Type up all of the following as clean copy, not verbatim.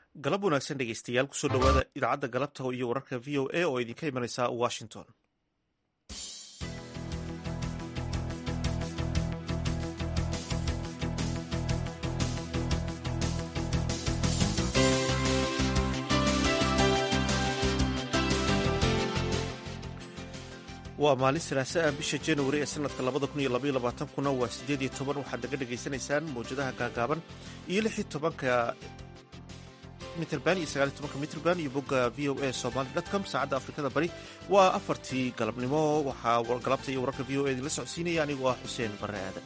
galab wanaagsan dhegeystayaal kusoo dhowaada idaacadda galabta iyo wararka v o a oo idinka imanaysa washington. waa maalin salaasa ah bisha januari ee sanadka kuna waa 18 waxaad naga dhegaysanaysaan mawjadaha gaagaaban iyo 16 mitrband iyo 19 mitrband iyo bogga v o a somali.com. saacadda afrikada bari waa 4tii galabnimo. waxaa galabta iyo wararka v o a idinla socodsiinaya anigu ah xuseen barre aadan.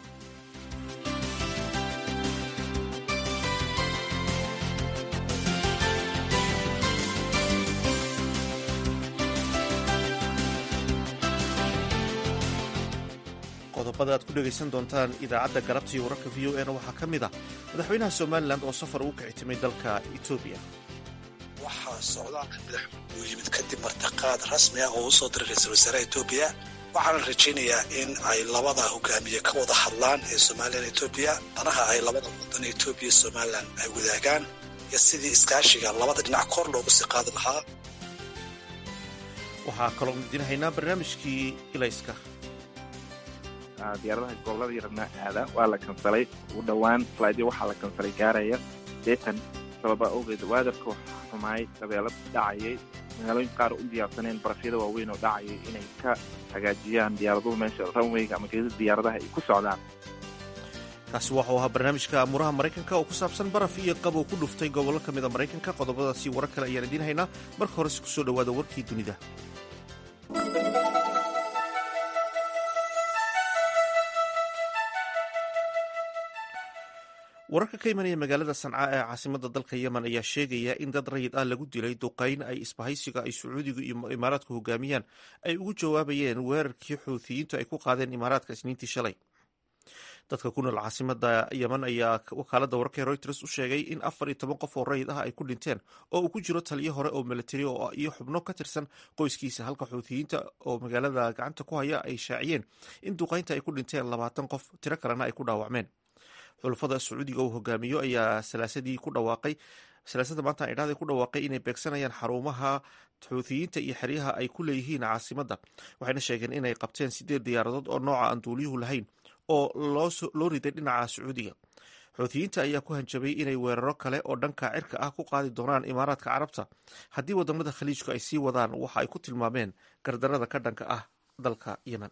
qodobada aad ku dhegaysan doontaan idaacadda galabta iyo wararka v o a na waxaa ka mid ah madaxweynaha somalilan oo safar ugu kicitimay dalka etoobiya. waxaa socdaal madaxweyne uu yimid kadib martiqaad rasmi ah oo usoo diray ra-iisul wasaaraha etoobiya. waxaana rajaynayaa in ay labada hogaamiye ka wada hadlaan ee somalilan etoobiya danaha ay labada wadan etoobiya iyo somalilan ay wadaagaan iyo sidii iskaashiga labada dhinac kor loogu sii qaadi lahaa. waxaa kaloo idinhaynaa barnaamijkii ilayska. diyaaradaha gobolada yarna aada waa la kansalay. ugu dhowaan flaydyo waxaa la kansalay gaaraya deetan sababa awgeed waadarka waxaa xumaay dabeelad dhacayay magaalooyin qaar u diyaarsaneen barafyada waaweyn oo dhacayay inay ka hagaajiyaan diyaaraduhu meesha runwayga ama geedada diyaaradaha ay ku socdaan. kaasi waxuu ahaa barnaamijka amuuraha maraykanka oo ku saabsan baraf iyo qabow ku dhuftay gobollo ka mid a maraykanka. qodobadaasi warar kale ayaan idiin haynaa. marka horese ku soo dhowaada warkii dunida. wararka ka imanaya magaalada sanca ee caasimada dalka yemen ayaa sheegaya in dad rayid ah lagu dilay duqayn ay isbahaysiga ay sacuudigu iyo imaaraadku hogaamiyaan ay ugu jawaabayeen weerarkii xuuthiyiintu ay ku qaadeen imaaraadka isniintii shalay. dadka ku nool caasimada yemen ayaa wakaalada wararka reuters u sheegay in 14 qof oo rayid ah ay ku dhinteen oo uu ku jiro taliyo hore oo militari iyo xubno ka tirsan qoyskiisa, halka xuuthiyiinta oo magaalada gacanta ku haya ay shaaciyeen in duqaynta ay ku dhinteen 20 qof, tiro kalena ay ku dhaawacmeen. xulafada sacuudiga uu hogaamiyo ayaa salaasada maanta idhahday ku dhawaaqay inay beegsanayaan xarumaha xuuthiyiinta iyo xeryaha ay ku leeyihiin caasimada. waxayna sheegeen inay qabteen 8 diyaaradood oo nooca aan duuliyuhu lahayn oo loo riday dhinaca sacuudiga. xuuthiyiinta ayaa ku hanjabay inay weeraro kale oo dhanka cirka ah ku qaadi doonaan imaaraadka carabta haddii wadamada khaliijku ay sii wadaan waxa ay ku tilmaameen gardarada ka dhanka ah dalka yemen.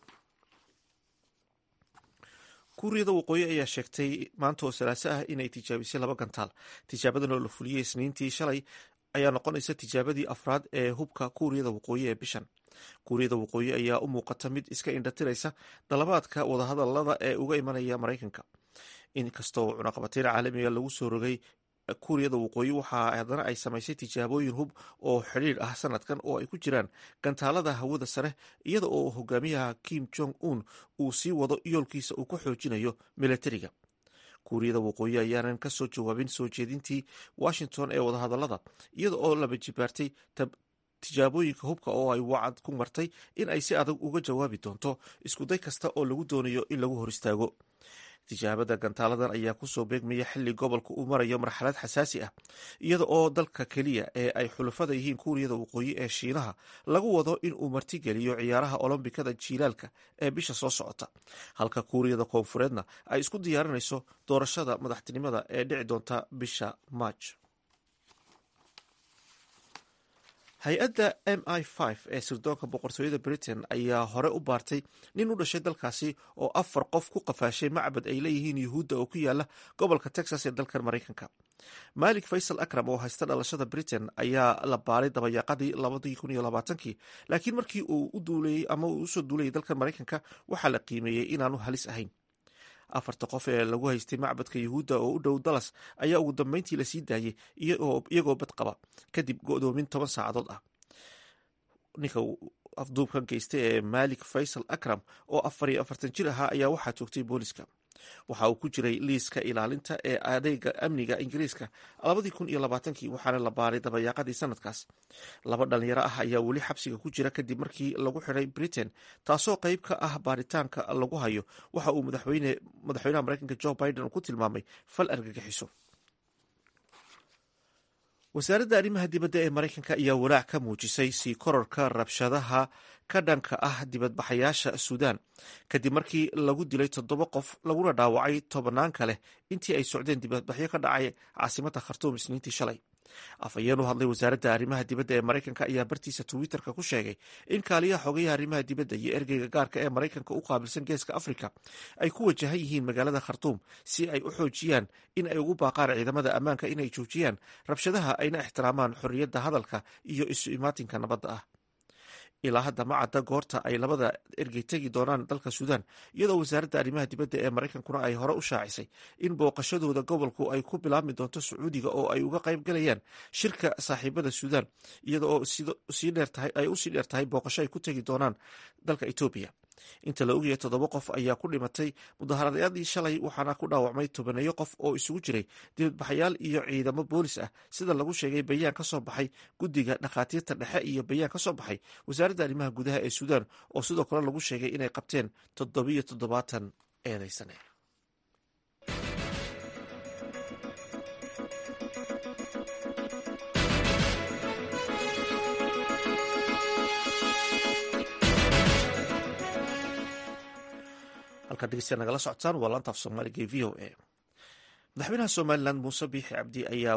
kuuriyada waqooyi ayaa sheegtay maanta oo salaaso ah inay tijaabisay 2 gantaal. tijaabadan oo la fuliyey isniintii shalay ayaa noqonaysa tijaabadii afraad ee hubka kuuriyada waqooyi ee bishan. kuuriyada waqooyi ayaa u muuqata mid iska indhatiraysa dalabaadka wadahadalada ee uga imanaya maraykanka. inkastoo cunaqabateyn caalamiga lagu soo rogay kuuriyada waqooyi waxaa haddana ay samaysay tijaabooyin hub oo xidhiir ah sanadkan oo ay ku jiraan gantaalada hawada sare, iyada oo hogaamiyaha Kim Jong Un uu sii wado yoolkiisa uu ku xoojinayo militariga. kuuriyada waqooyi ayaanan ka soo jawaabin soo jeedintii Washington ee wadahadalada, iyada oo laba jibaartay tijaabooyinka hubka oo ay wacad ku martay in ay si adag uga jawaabi doonto iskuday kasta oo lagu doonayo in lagu hor istaago. tijaabada gantaaladan ayaa kusoo beegmaya xilli gobolka uu marayo marxalad xasaasi ah, iyada oo dalka keliya ee ay xulafada yihiin kuuriyada waqooyi ee shiinaha lagu wado in uu martigeliyo ciyaaraha olombikada jiilaalka ee bisha soo socota, halka kuuriyada koonfureedna ay isku diyaarinayso doorashada madaxtinimada ee dhici doonta bisha maaj. hay-adda MI5 ee sirdoonka boqortooyada Britain ayaa hore u baartay nin u dhashay dalkaasi oo 4 qof ku qafaashay macbad ay leeyihiin yuhuudda oo ku yaala gobolka Texas ee dalkan Maraykanka. Malik Faisal Akram oo haysta dhalashada Britain ayaa la baaray dabayaaqadii 2020, laakiin markii uu u duulayay ama uu usoo duulayay dalkan Maraykanka waxaa la qiimeeyey inaanu halis ahayn. 4 qof ee lagu haystay macbadka yuhuudda oo u dhow Dallas ayaa ugu dambeyntii la sii daayay iyagoo bad qaba kadib go'doomin 10 saacadood ah. ninka afduubkan geystay ee Malik Faisal Akram oo 44 jir ahaa ayaa waxaa joogtay booliska. waxa uu ku jiray liiska ilaalinta ee adeega amniga Ingiriiska 2020 waxaana la baaray dabayaaqadii sanadkaas. 2 dhalinyaro ah ayaa weli xabsiga ku jira kadib markii lagu xiray Britain, taasoo qayb ka ah baaritaanka lagu hayo waxa uu madaxweynaha Mareykanka Joe Biden ku tilmaamay fal argagixiso. wasaaradda arrimaha dibadda ee maraykanka ayaa walaac ka muujisay sii kororka rabshadaha ka dhanka ah dibadbaxayaasha suudaan kadib markii lagu dilay 7 qof laguna dhaawacay 10 kale intii ay socdeen dibadbaxyo ka dhacay caasimadda khartuum isniintii shalay. afhayeen u hadlay wasaaradda arrimaha dibadda ee maraykanka ayaa bartiisa twitterka ku sheegay in kaaliyaha xogayaha arrimaha dibadda iyo ergeyga gaarka ee maraykanka u qaabilsan geeska afrika ay ku wajahan yihiin magaalada khartuum si ay u xoojiyaan in ay ugu baaqaan ciidamada ammaanka inay joojiyaan rabshadaha ayna ixtiraamaan xorriyadda hadalka iyo isu imaatinka nabadda ah. ilaa hadda ma cadda goorta ay labada ergey tegi doonaan dalka suudaan, iyadoo wasaaradda arrimaha dibadda ee maraykankuna ay hore u shaacisay in booqashadooda gobolku ay ku bilaabmi doonto sacuudiga oo ay uga qayb galayaan shirka saaxiibada suudaan, iyada oo ay usii dheer tahay booqasho ay ku tegi doonaan dalka etoobiya. inta la ogyahay 7 qof ayaa ku dhimatay mudaharaadadii shalay, waxaana ku dhaawacmay 10 qof oo isugu jiray dibadbaxayaal iyo ciidamo boolis ah, sida lagu sheegay bayaan ka soo baxay guddiga dhakhaatiirta dhexe iyo bayaan ka soo baxay wasaaradda arrimaha gudaha ee suudaan oo sidoo kale lagu sheegay inay qabteen 77 eedaysane. halkaad dhegeystayaal nagala socotaan waa laanta af soomaaliga ee v o a. madaxweynaha somalilan muuse biixi cabdi ayaa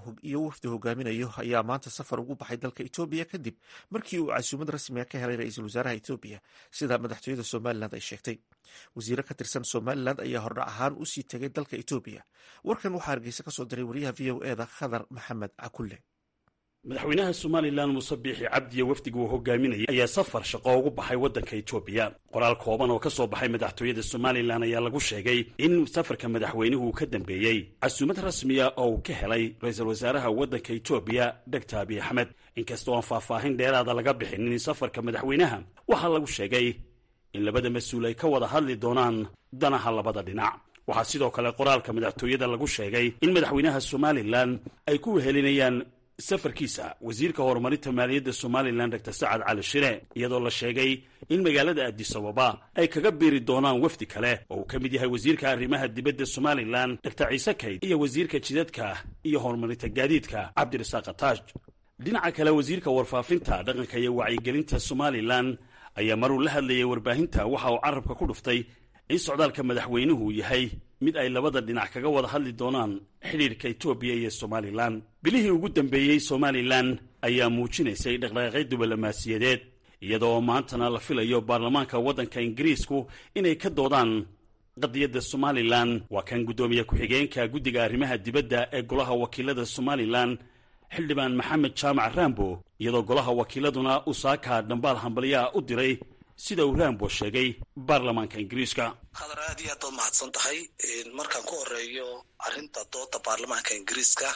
wafdi hogaaminayo ayaa maanta safar ugu baxay dalka etoobiya kadib markii uu casuumad rasmiga ka helay ra-iisul wasaaraha etoobiya, sida madaxtooyada somalilan ay sheegtay. wasiiro ka tirsan somalilan ayaa hordhac ahaan usii tegay dalka etoobiya. warkan waxaa hargeysa ka soo diray wariyaha v o eda khadar maxamed cakulle. madaxweynaha somalilan muuse biixi cabdiye wafdiga uu hogaaminayay ayaa safar shaqo ugu baxay waddanka etoobiya. qoraal kooban oo ka soo baxay madaxtooyada somalilan ayaa lagu sheegay in safarka madaxweynuhu uu ka dambeeyey casuumad rasmiya oo uu ka helay ra-iisul wasaaraha waddanka etoobiya dr abiy axmed. inkastoo aan faahfaahin dheeraada laga bixinin safarka madaxweynaha, waxaa lagu sheegay in labada mas-uul ay ka wada hadli doonaan danaha labada dhinac. waxaa sidoo kale qoraalka madaxtooyada lagu sheegay in madaxweynaha somalilan ay ku wehelinayaan safarkiisa wasiirka horumarinta maaliyadda somalilan dr sacad cali shire, iyadoo la sheegay in magaalada addis ababa ay kaga biiri doonaan wafdi kale oo uu ka mid yahay wasiirka arrimaha dibadda somalilan dr ciise kayd iyo wasiirka jidadka iyo horumarinta gaadiidka cabdirasaaq ataaj. dhinaca kale, wasiirka warfaafinta, dhaqanka iyo wacyigelinta somalilan ayaa maruu la hadlayay warbaahinta waxa uu carabka ku dhuftay in socdaalka madaxweynuhu yahay mid ay labada dhinac kaga wada hadli doonaan xidhiirka etoobiya iyo somalilan. bilihii ugu dambeeyey somalilan ayaa muujinaysay dhaqdhaqaaqyo diblomaasiyadeed, iyadoo maantana la filayo baarlamaanka waddanka ingiriisku inay ka doodaan qadiyadda somalilan. waa kan guddoomiye ku-xigeenka guddiga arrimaha dibadda ee golaha wakiilada somalilan xildhibaan maxamed jaamac rambo, iyadoo golaha wakiiladuna usaaka dhambaal hambalyaha u diray sida uu rambo sheegay baarlamaanka ingiriiska. khadar, aad iyo aad baad mahadsan tahay. markaan ku horeeyo arrinta dooda baarlamaanka ingiriiska,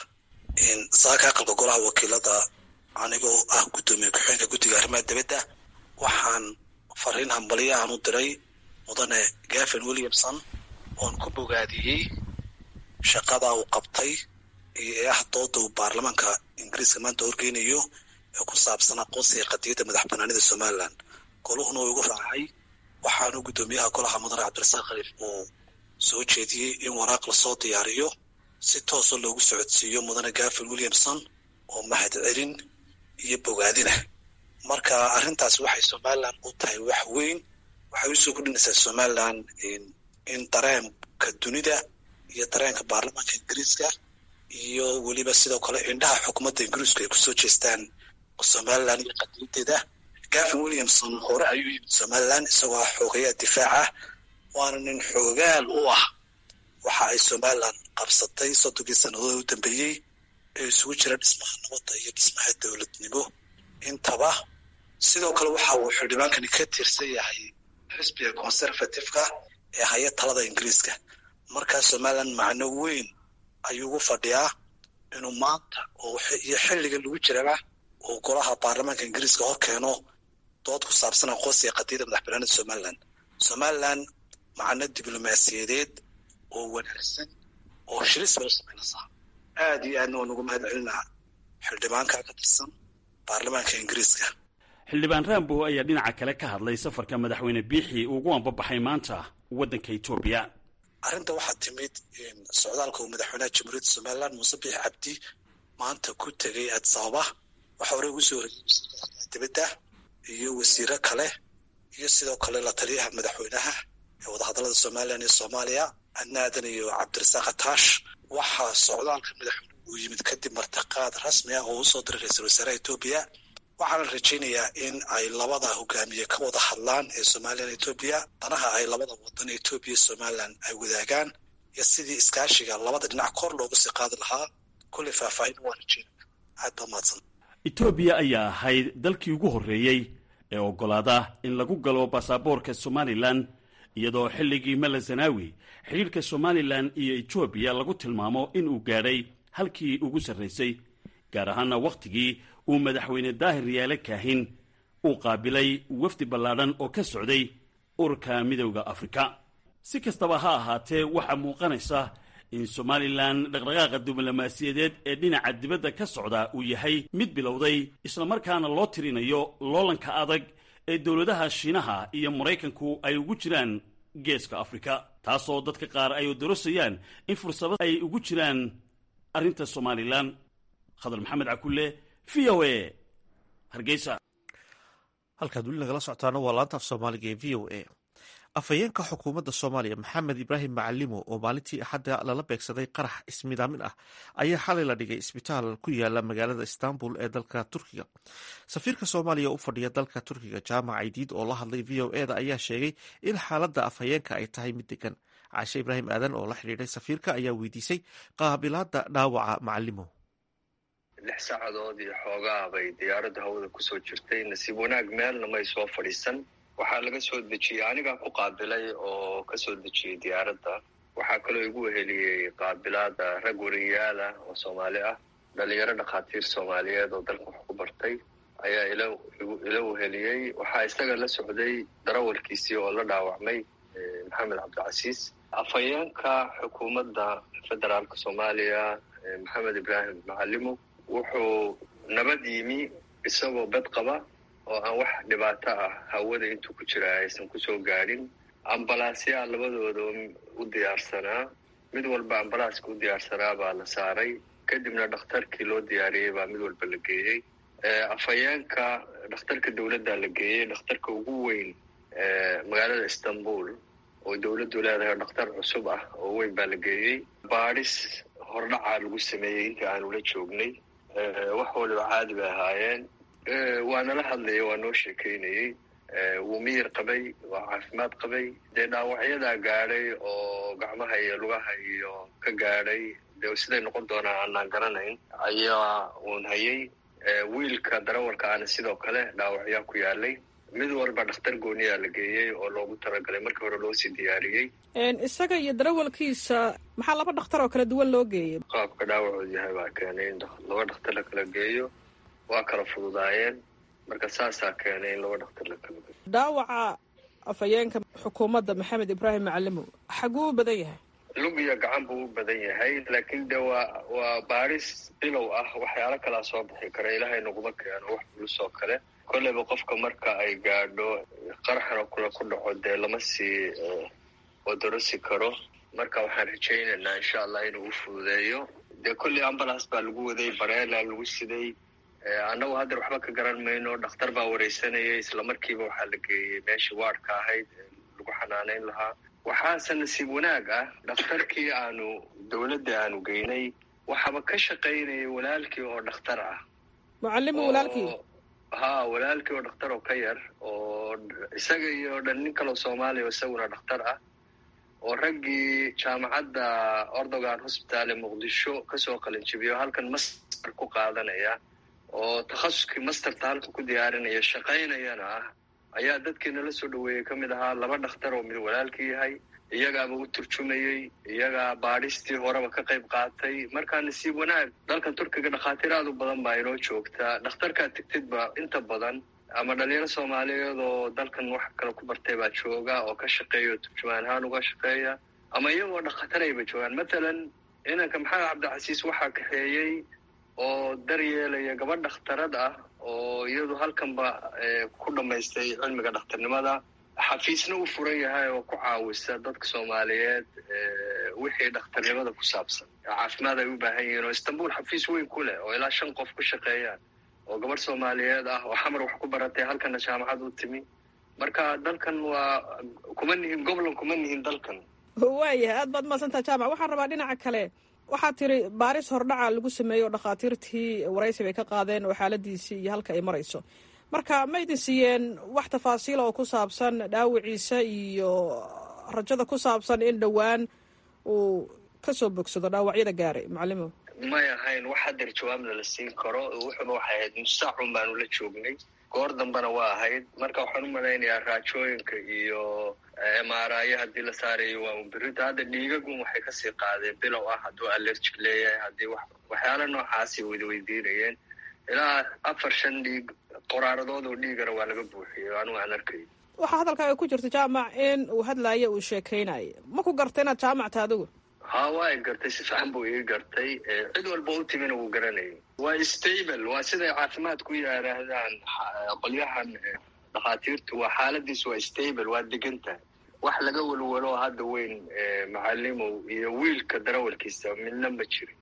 saaka aqalka golaha wakiilada anigoo ah guddoomiye ku-xigeenka guddiga arrimaha dibadda waxaan fariin hambalyahan u diray mudane gavin williamson oon ku bogaadiyey shaqada uu qabtay ee ah dooda uu baarlamaanka ingiriiska maanta horgeynayo ee ku saabsan aqoonsiga qadiyadda madax banaanida somalilan. goluhuna uu igu raacay, waxaanu guddoomiyaha golaha mudane cabdirasaaq khaliif uu soo jeediyey in waraaq lasoo diyaariyo si toosoo loogu socodsiiyo mudane gavin williamson oo mahad celin iyo bogaadina. marka arrintaas waxay somalilan u tahay wax weyn, waxay usoo kordhinaysaa somalilan in dareenka dunida iyo dareenka baarlamaanka ingiriiska iyo weliba sidoo kale indhaha xukuumadda ingiriisku ay kusoo jeestaan somalilan iyo qadiyadeeda. gavin williamson hore ayuu yimid somalilan isagoo xoogayaa difaaca, waana nin xoogaal u ah waxa ay somalilan qabsatay 30 sannadood u dambeeyey ee isugu jira dhismaha nabadda iyo dhismaha dowladnimo intaba. sidoo kale waxa uu xildhibaankani ka tirsan yahay xisbiga conservative-ka ee haya talada ingiriiska. markaa somalilan macno weyn ayuu ugu fadhiyaa inuu maanta iyo xilliga lagu jiraba uu golaha baarlamaanka ingiriiska hor keeno dood ku saabsan aqoonsiga qadiyadda madax banaanida somalilan. somalilan macno diblomaasiyadeed oo wanaagsan oo shiris bay samaynaysaa. aad iyo aadna waan ugu mahad celinaa xildhibaanka ka tirsan baarlamaanka ingiriiska. xildhibaan rambo ayaa dhinaca kale ka hadlay safarka madaxweyne biixi ugu anbabaxay maanta waddanka etoobiya. arrinta waxaa timid socdaalka uu madaxweynaha jamhuuriyadda somalilan muuse biixi cabdi maanta ku tegay Addis Ababa waxa hore ugu soo horreeyay dibadda iyo wasiiro kale iyo sidoo kale la taliyaha madaxweynaha ee wadahadallada Soomaaliya iyo Soomaaliya Adnaadan iyo Cabdirasaaq Ataash waxaa socdaalka madaxweynuhu uu yimid kadib martiqaad rasmi ah oo u soo diray ra'iisul wasaaraha Itoobiya waxaana rajaynayaa in ay labada hogaamiye ka wada hadlaan ee Soomaaliya iyo Itoobiya danaha ay labada wadan ee Itoobiya iyo Soomaaliland ay wadaagaan iyo sidii iskaashiga labada dhinac kor loogu sii qaadi lahaa kulli faahfaahin waa rajaynaya aad baa mahadsan Itoobiya ayaa ahayd dalkii ugu horreeyey ee oggolaada in lagu galo baasaboorka Somaliland iyadoo xilligii Mala Zanaawi xiriirka Somaliland iyo Itoobiya lagu tilmaamo in uu gaadhay halkii ugu sarreysay gaar ahaan waqtigii uu madaxweyne Daahir Riyaale Kaahin uu qaabilay wafdi ballaadhan oo ka socday ururka midowda Afrika si kastaba ha ahaatee waxa muuqanaysa in Somaliland dhaqdhaqaaqa diblomaasiyadeed ee dhinaca dibadda ka socda uu yahay mid bilowday isla markaana loo tirinayo loolanka adag ee dawladaha Shiinaha iyo Mareykanku ay ugu jiraan geeska Afrika taasoo dadka qaar ay doorasayaan in fursado ay ugu jiraan arrinta Somaliland Khadar Maxamed Cakulle VOA Hargeysa halkaad weli nagala socotaana waa laanta af Soomaaliga ee VOA afhayeenka xukuumadda Soomaaliya Maxamed Ibraahim Macalimo oo maalintii Axadda lala beegsaday qarax ismidaamin ah ayaa xalay la dhigay isbitaal ku yaala magaalada Istanbul ee dalka Turkiga safiirka Soomaaliya u fadhiya dalka Turkiga Jaamac Aydiid oo la hadlay VOA-da ayaa sheegay in xaaladda afhayeenka ay tahay mid degan Caashe Ibraahim Aadan oo la xidhiidhay safiirka ayaa weydiisay qaabilaadda dhaawaca Macalimo 6 saacadood iyo xoogaa bay diyaaradda hawada ku soo jirtay nasiib wanaag meelna may soo fadhiisan waxaa laga soo dejiyay aniga ku qaabilay oo ka soo dejiyay diyaaradda waxaa kaloo igu heliyay qaabilaada rag wariyaal ah oo Soomaali ah dhalinyaro dhaqaatiir Soomaaliyeed oo dalka wax ku bartay ayaa ila heliyay waxaa isaga la socday darawalkiisii oo la dhaawacmay Maxamed Cabdicasiis afhayeenka xukuumadda federaalka Soomaaliya Maxamed Ibraahim Macalimo wuxuu nabad yimi isagoo bad qaba oo aan wax dhibaato ah hawada intuu ku jira aysan ku soo gaadhin ambalaasya labadooda u diyaarsanaa mid walba ambalaaska u diyaarsanaa baa la saaray kadibna dhakhtarkii loo diyaariyey baa mid walba la geeyey afhayeenka dhakhtarka dawladda la geeyey dhakhtarka ugu weyn magaalada Istanbul oo dawladdu leedahay dhakhtar cusub ah oo weyn baa la geeyey baadhis hordhaca lagu sameeyey inta aanu la joognay wax waliba caadi bay ahaayeen waana la hadlayay waa noo sheekeynayey wuu miyir qabay waa caafimaad qabay dee dhaawacyadaa gaadhay oo gacmaha iyo lugaha iyo ka gaadhay dee siday noqon doonaa aanaan garanayn ayaa uun hayay wiilka darawalka aana sidoo kale dhaawacyaa ku yaalay mid walba dhakhtar gooniyaa la geeyey oo loogu talagalay markii hore loo sii diyaariyey isaga iyo darawalkiisa maxaa laba dhakhtar oo kala duwan loo geeyey qaabka dhaawacoodu yahay baa keenay in laba dhakhtar la kala geeyo waa kala fududaayeen marka saasaa keenay in laba dhakhtar la kala geeyo dhaawaca afhayeenka xukuumadda Maxamed Ibraahim Macalimo xaguu u badan yahay lug iyo gacan buu u badan yahay laakiin de waa baaris bilow ah waxyaalo kalaa soo bixi kara ilaahay naguma keeno wax culus oo kale kolleyba qofka marka ay gaadho qaraxna kula ku dhaco dee lama sii odorosi karo marka waxaan rajaynaynaa insha allah inuu u fududeeyo dee kolley ambulance baa lagu waday bareela lagu siday annagu haddeer waxba ka garan mayno dhakhtar baa wareysanayay isla markiiba waxaa la geeyey meeshii waardka ahayd lagu xanaanayn lahaa waxaase nasiib wanaag ah dhakhtarkii dawladda aanu geynay waxaaba ka shaqaynayay walaalkii oo dhakhtar ah Macalimo walaalkii walaalkii oo dhakhtar oo ka yar oo isaga iyo dhan nin kaloo Soomaaliya oo isaguna dhakhtar ah oo raggii jaamacadda Erdogan Hospital ee Muqdisho kasoo qalinjibiyo halkan master ku qaadanaya oo takhasuskii masterta halka ku diyaarinaya shaqaynayana ah ayaa dadkii nala soo dhaweeyey ka mid ahaa laba dhakhtar oo mid walaalkii yahay iyagaaba u turjumayey iyagaa baadhistii horeba ka qayb qaatay markaa nasiib wanaag dalkan Turkiga dhakhaatiir aad u badan baa inoo joogta dhakhtarkaa tigtidba inta badan ama dhalinyaro Soomaaliyeed oo dalkan wax kale ku bartay baa jooga oo ka shaqeeya turjumaan ahaan uga shaqeeya ama iyagoo dhakhtarayba joogaan matalan inanka Maxamed Cabdicasiis waxaa kaxeeyey oo daryeelaya gabadh dhakhtarad ah oo iyadu halkanba ku dhamaystay cilmiga dhakhtarnimada xafiisna u furan yahay oo ku caawisa dadka Soomaaliyeed wixii dhakhtarnimada ku saabsan caafimaad ay u baahan yihiin oo istanbul xafiis weyn ku leh oo ilaa 5 qof ku shaqeeyaan oo gabadh soomaaliyeed ah oo xamar wax ku baratay halkana jaamacad u timi marka dalkan waa kuma nihin goblan kuma nihin dalkan waayahay aad baad mahadsantaha jaamac waxaan rabaa dhinaca kale waxaad tiri baaris hordhaca lagu sameeyo oo dhakhaatiirtii waraysi bay ka qaadeen oo xaaladiisii iyo halka ay marayso marka ma idin siiyeen wax tafaasiila oo ku saabsan dhaawiciisa iyo rajada ku saabsan in dhowaan uu ka soo bogsado dhaawacyada gaaray macalimo may ahayn wax hadeer jawaabna la siin karo wuxuuna waxay ahayd musaacun baanu la joognay goor dambana waa ahayd marka waxaan u malaynayaa raajooyinka iyo mraya haddii la saarayo waa unbirita hadda dhiigagun waxay kasii qaadeen bilow ah hadduu allergic leeyahay haddii waxyaala noocaasi weydiinayeen ilaa 4-5 dhiig qoraaradood oo dhiigana waa laga buuxiyey anigu aan arkay waxaa hadalkaaga ku jirta jaamac in uu hadlaayo uu sheekaynayo ma ku garta inaad jaamacta adigu ha waa gartay si fiican buu ii gartay cid walba u timina wuu garanayay waa stable waa siday caafimaadku yidhaahdaan qolyahan dhakhaatiirtu waa xaaladiisu waa stable waa degantahay wax laga walwalo hadda weyn macalimow iyo wiilka darawalkiisa midna ma jirin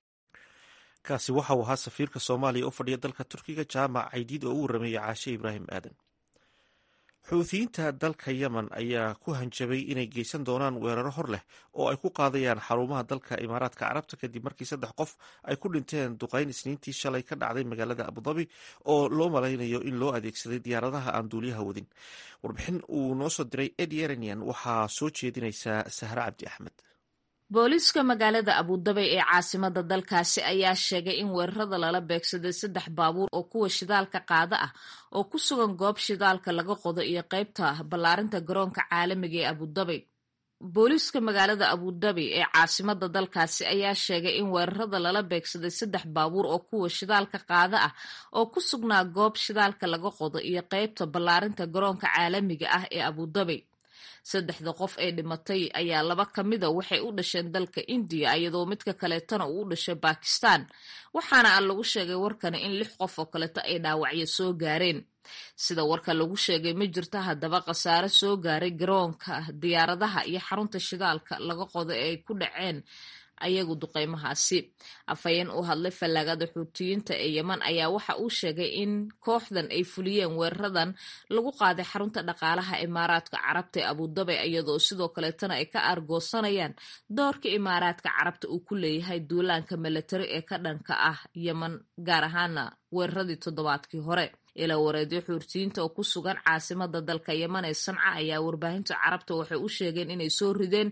kaasi waxa uu ahaa safiirka soomaaliya u fadhiya dalka turkiga jaamac caydiid oo u warameeyey caashe ibraahim aadan xuuthiyiinta dalka yemen ayaa ku hanjabay inay geysan doonaan weeraro hor leh oo ay ku qaadayaan xarumaha dalka imaaraadka carabta kadib markii 3 qof ay ku dhinteen duqeyn isniintii shalay ka dhacday magaalada abudabi oo loo malaynayo in loo adeegsaday diyaaradaha aan duuliyaha wadin warbixin uu noo soo diray edi eranian waxaa soo jeedinaysaa sahre cabdi axmed booliiska magaalada abudabi ee caasimada dalkaasi ayaa sheegay in weerarada lala beegsaday 3 baabuur oo kuwa shidaalka qaada ah oo ku sugan goob shidaalka laga qodo iyo qaybta ballaarinta garoonka caalamiga ee abudabi booliiska magaalada abudabi ee caasimada dalkaasi ayaa sheegay in weerarada lala beegsaday 3 baabuur oo kuwa shidaalka qaada ah oo ku sugnaa goob shidaalka laga qodo iyo qaybta ballaarinta garoonka caalamiga ah ee abudabi 3 qof ee dhimatay ayaa 2 ka mida waxay u dhasheen dalka India iyadoo midka kaleetana uu u dhashay Pakistan waxaana lagu sheegay warkana in 6 qof oo kaleeto ay dhaawacyo soo gaareen sida warka lagu sheegay ma jirto haddaba khasaare soo gaaray garoonka diyaaradaha iyo xarunta shidaalka laga qodo ee ay ku dhaceen ayagu duqeymahaasi afayeen u hadlay fallaagada xuutiyiinta ee Yemen ayaa waxa uu sheegay in kooxdan ay fuliyeen weeraradan lagu qaaday xarunta dhaqaalaha imaaraadka carabta ee Abudabi iyadoo sidoo kaleetana ay ka argoosanayaan doorka imaaraadka carabta uu ku leeyahay duulaanka military ee ka dhanka ah Yemen gaar ahaana weeraradii toddobaadkii hore ila wareedyo xuutiyiinta oo ku sugan caasimada dalka Yemen ee Sanca ayaa warbaahinta carabta waxay u sheegeen inay soo rideen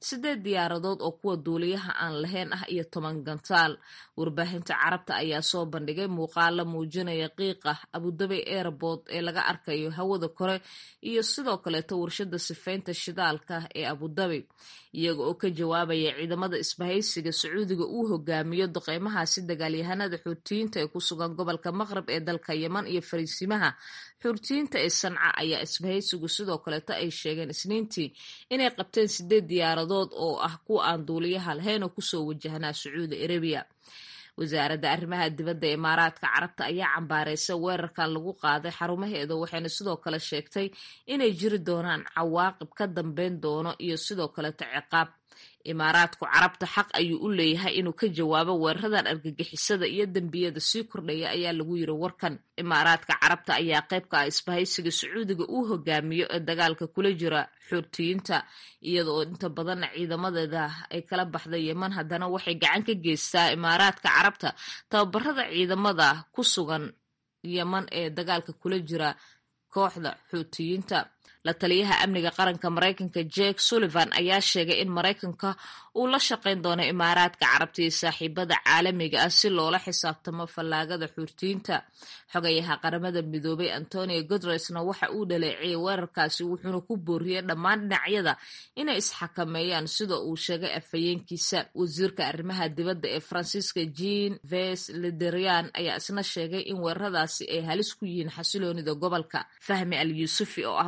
8 diyaaradood oo kuwa duuliyaha aan lahayn ah iyo 10 gantaal warbaahinta carabta ayaa soo bandhigay muuqaalo muujinaya qiiqa Abudabi Airport ee laga arkayo hawada kore iyo sidoo kale warshada sifaynta shidaalka ee Abudabi iyaga oo ka jawaabaya ciidamada isbahaysiga Sacuudiga uu hogaamiyo duqeymahaasi dagaalyahanada xuutiyiinta ee ku sugan gobolka Maghrib ee dalka Yemen iyo fariisimaha xuutiyiinta ee Sanca ayaa isbahaysigu sidoo kaleeto ay sheegeen isniintii inay qabteen 8 diyaaradood oo ah kuwa aan duuliyaha lahayn oo kusoo wajahnaa Sacuudi Arabia wasaaradda arrimaha dibadda ee imaaraadka carabta ayaa cambaareysay weerarkan lagu qaaday xarumaheeda waxayna sidoo kale sheegtay inay jiri doonaan cawaaqib ka dambeyn doono iyo sidoo kaleeto ciqaab imaaraadku carabta xaq ayuu u leeyahay inuu ka jawaabo weeraradan argagixisada iyo dembiyada sii kordhaya ayaa lagu yiri warkan imaaraadka carabta ayaa qayb ka ah isbahaysiga Sacuudiga uu hogaamiyo ee dagaalka kula jira xuutiyiinta iyadoo inta badan ciidamadeeda ay kala baxday Yemen haddana waxay gacan ka geystaa imaaraadka carabta tababarada ciidamada ku sugan Yemen ee dagaalka kula jira kooxda xuutiyiinta la taliyaha amniga qaranka Mareykanka Jake Sullivan ayaa sheegay in Mareykanka uu la shaqeyn doono imaaraadka carabta iyo saaxiibada caalamiga ah si loola xisaabtamo fallaagada xuutiyiinta xogayaha qaramada midoobay Antonio Guterresna waxa uu dhaleeciyay weerarkaasi wuxuuna ku booriyay dhammaan dhinacyada inay isxakameeyaan sida uu sheegay afayeenkiisa wasiirka arrimaha dibadda ee Francisca Jean-Yves Le Drian ayaa isna sheegay in weeraradaasi ay halis ku yihiin xasiloonida gobolka Fahmi Al-Yusufi oo ah wasiir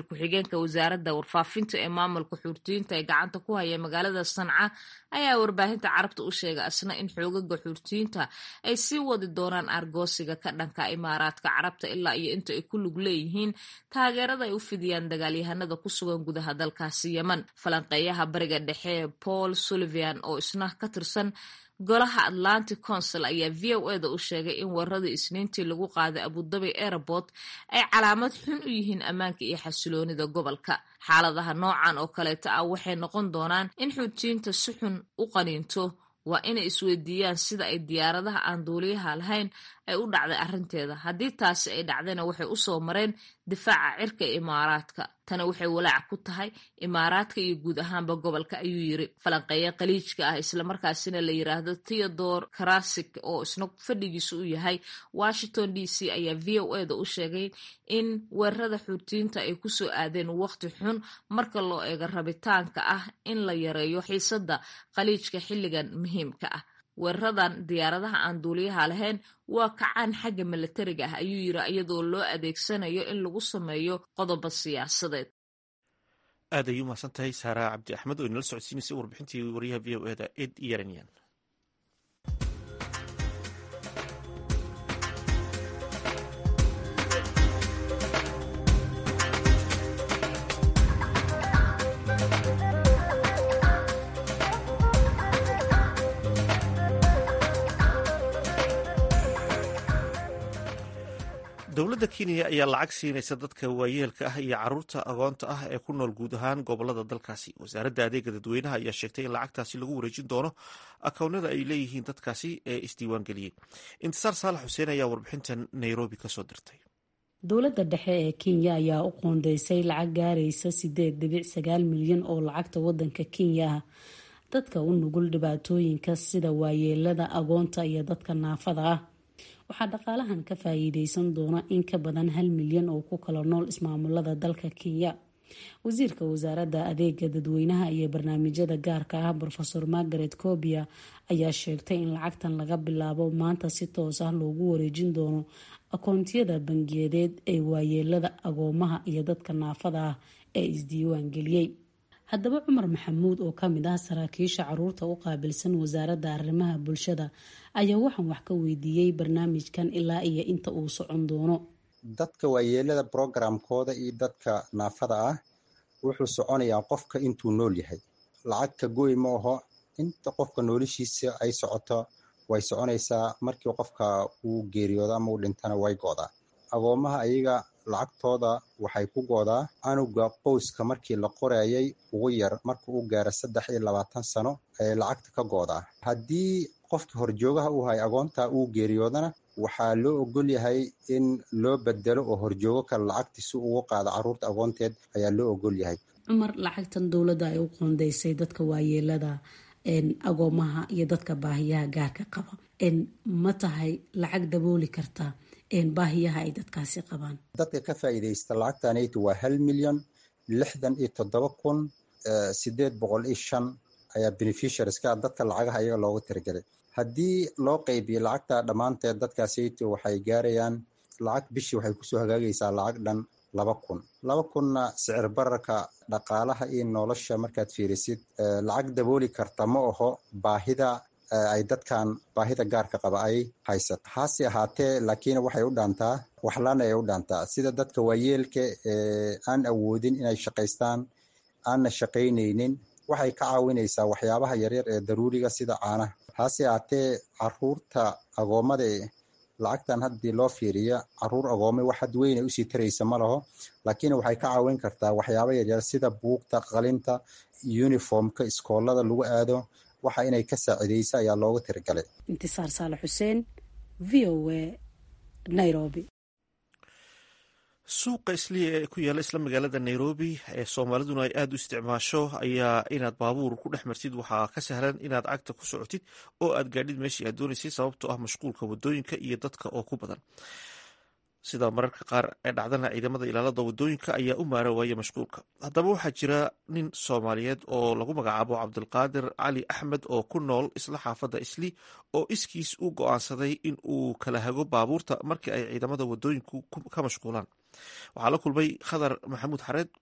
ku-xigeenka wasaaradda warfaafinta ee maamulka xuurtiyiinta ee gacanta ku haya magaalada sanca ayaa warbaahinta carabta u sheegay asna in xoogaga xuurtiyiinta ay sii wadi doonaan argoosiga ka dhanka imaaraadka carabta ilaa iyo inta ay ku lug leeyihiin taageerada ay u fidiyaan dagaalyahanada ku sugan gudaha dalkaasi yemen. falanqeeyaha bariga dhexe Paul Sullivan oo isna ka tirsan golaha Atlantic Council ayaa v o eda u sheegay in weeraradii isniintii lagu qaaday Abudabi Airport ay calaamad xun u yihiin ammaanka iyo xasiloonida gobolka. xaaladaha noocan oo kaleeta ah waxay noqon doonaan in xuutiyiinta si xun u qaniinto. waa inay isweydiiyaan sida ay diyaaradaha aan duuliyaha lahayn ay u dhacday arrinteeda. haddii taasi ay dhacdayna waxay u soo mareen difaaca cirka ee imaaraadka. tani waxay walaac ku tahay imaaraadka iyo guud ahaanba gobolka, ayuu yiri falanqeeya khaliijka ah islamarkaasina la yiraahdo Theodore Karasik oo isna fadhigiisu u yahay Washington DC ayaa v o eda u sheegay in weerarada xuutiyiinta ay kusoo aadeen waqti xun marka loo eego rabitaanka ah in la yareeyo xiisada khaliijka xilligan muhiimka ah. weeraradan diyaaradaha aan duuliyaha lahayn waa kacaan xagga milatariga ah, ayuu yiri, iyadoo loo adeegsanayo in lagu sameeyo qodobo siyaasadeed. aad ayuu mahadsan tahay Saara Cabdi Axmed oo inala socodsiinaysay warbixintii wariyaha v o eda Ed Yeranian. dowladda Kenya ayaa lacag siinaysa dadka waayeelka ah iyo caruurta agoonta ah ee ku nool guud ahaan gobolada dalkaasi. wasaaradda adeega dadweynaha ayaa sheegtay in lacagtaasi lagu wareejin doono akownada ay leeyihiin dadkaasi ee isdiiwaangeliyey. intisaar saalax xuseen ayaa warbixintan Nairobi kasoo dirtay. dowladda dhexe ee Kenya ayaa u qoondeysay lacag gaaraysa 8.9 milyan oo lacagta wadanka Kenya ah dadka u nugul dhibaatooyinka sida waayeelada, agoonta iyo dadka naafada ah. waxaa dhaqaalahan ka faa'iideysan doona in ka badan 1 milyan oo ku kala nool ismaamulada dalka Kenya. wasiirka wasaaradda adeega dadweynaha iyo barnaamijyada gaarka ah Professor Margaret Kobia ayaa sheegtay in lacagtan laga bilaabo maanta si toos ah loogu wareejin doono akoontiyada bangiyadeed ee waayeelada, agoomaha iyo dadka naafada ah ee isdiiwaan geliyey. haddaba Cumar Maxamuud oo kamid ah saraakiisha caruurta u qaabilsan wasaaradda arrimaha bulshada ayaa waxaan wax ka weydiiyey barnaamijkan ilaa iyo inta uu socon doono. dadka waayeelada programkooda iyo dadka naafada ah wuxuu soconayaa qofka intuu nool yahay. lacag ka goy ma aho, inta qofka noloshiisa ay socoto way soconaysaa. markii qofka uu geeriyoodo ama uu dhintana way go'daa. agoomaha ayaga lacagtooda waxay ku goodaa anuga qoyska markii la qorayay ugu yar marka uu gaaro 23 sano ay lacagta ka goodaa. haddii qofka horjoogaha uu hay agoonta uu geeriyoodana waxaa loo ogol yahay in loo bedelo oo horjoogo kale lacagtiisa ugu qaado caruurta agoonteed ayaa loo ogol yahay. Cumar, lacagtan dowladda ay u qoondeysay dadka waayeelada, agoomaha iyo dadka baahiyaha gaarka qaba, ma tahay lacag dabooli karta baahiyaha ay dadkaasi qabaan? dadka ka faa'iideysta lacagtanaytu waa 1,067,805 ayaa beneficiaries ka dadka lacagaha ayaga loogu tiragalay. haddii loo qaybiyo lacagta dhammaanteed dadkaasaytu waxay gaarayaan lacag bishii waxay kusoo hagaagaysaa lacag dhan 2,000 sicir bararka dhaqaalaha iyo nolosha markaad fiirisid lacag dabooli karta ma aho baahida ay dadkan baahida gaarka qaba ay haysato. hase ahaatee laakiin waxay u dhaantaa waxlaan ay u dhaantaa sida dadka waayeelka aan awoodin inay shaqaystaan, aanna shaqaynaynin, waxay ka caawinaysaa waxyaabaha yaryar ee daruuriga sida caanaha. hase ahaatee caruurta agoomada lacagtan haddii loo fiiriya caruur agoomay wax had weyn ay usii taraysa ma laho, laakiin waxay ka caawin kartaa waxyaaba yaryar sida buugta, qalinta, uniformka iskoolada lagu aado, waxa inay ka saacideysa ayaa looga tiragalay. intisaar saalax xuseen, v o a, Nairobi. suuqa isliya ee ku yaala isla magaalada Nairobi ee Soomaaliduna ay aad u isticmaasho ayaa inaad baabuur ku dhex martid waxaa ka sahlan inaad cagta ku socotid oo aad gaadhid meeshii aad doonaysay sababtoo ah mashquulka wadooyinka iyo dadka oo ku badan. sida mararka qaar ee dhacdana ciidamada ilaalada wadooyinka ayaa u maara waaya mashquulka. haddaba waxaa jira nin Soomaaliyeed oo lagu magacaabo Cabdulqaadir Cali Axmed oo ku nool isla xaafadda Isli oo iskiis u go'aansaday in uu kala hago baabuurta markii ay ciidamada wadooyinku ka mashquulaan. waxaa la kulmay Khadar Maxamuud Xareed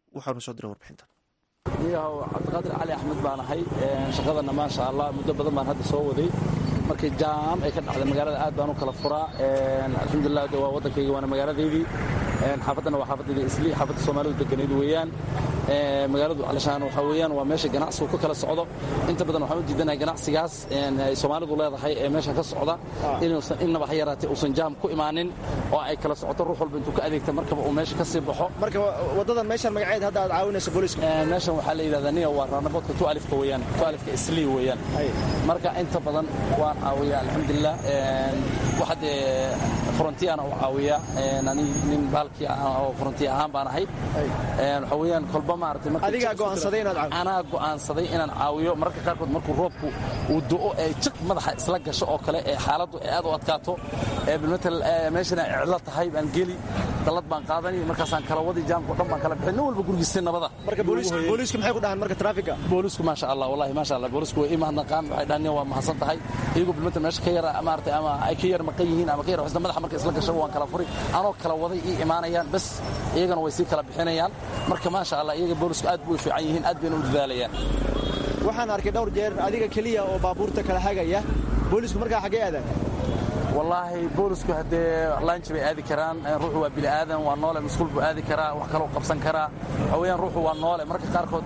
waxaanu soo diray warbixintan. niyahow cabdiqaadir cali axmed baan ahay. shaqadana maasha allah muddo badan baan hadda soo waday. markii jaam ay ka dhacday magaalada aad baan u kala furaa. alxamdulilah waa waddankayga waana magaaladeydii. xaafaddana waa xaafaddeeda islii xaafadda soomaalidu deganeed weeyaan. magaaladu alashaan waxaa weeyaan waa meesha ganacsigu ka kala socdo. inta badan waxaan u diidanahay ganacsigaas ay soomaalidu leedahay ee meesha ka socda inuusan innaba ha yaraatee uusan jaam ku imaanin oo ay kala socoto ruux walba intuu ka adeegta markaba uu meesha ka sii baxo. marka waddadan meeshan magaceed hadda aad caawinayso booliiska meeshan waxaa la yidhahdaa niya waa raanaboodka tualifka weeyaan tualifka islii weeyaan. marka inta badan waan caawiyaa alxamdulilah. waxa dee frontiyaana u caawiyaa nin baalkii oo frontiya ahaan baan ahay. waxaa weeyaan kolba maaragtay adigaa go'aansaday inaad caawiyo? anaa go'aansaday inaan caawiyo. mararka qaarkood markuu roobku uu do'o ee jiq madaxa isla gasho oo kale ee xaaladdu ay aad u adkaato bilmatal meeshana ay cidlo tahay baan geli dallad baan qaadani markaasaan kala wadi jaamka o dhan baan kala bixin nin walba gurigiisa nabada. marka booliisku maxay ku dhahaan marka traafika? boolisku maasha allah wallahi maasha allah boolisku way ii mahadnaqaan waxay dhahaan waa mahadsan tahay iyagu bilmatal meesha ka yara maaragtay ama ay ka yar maqan yihiin ama ka yar xusna madaxa marka isla gasho waan kala furi anoo kala waday ii imaanayaan bas iyagana way sii kala bixinayaan. marka maasha allah iyaga boolisku aad buu fiican yihiin aad bayna u dadaalayaan. waxaan arkay dhowr jeer adiga keliya oo baabuurta kala hagaya boolisku markaa xaggee aadaan? wallaahi boolisku haddee laanji bay aadi karaan. ruuxu waa bini'aadan waa noole masquul buu aadi karaa wax kaloo qabsan karaa. waxaa weeyaan ruuxu waa noole marka qaarkood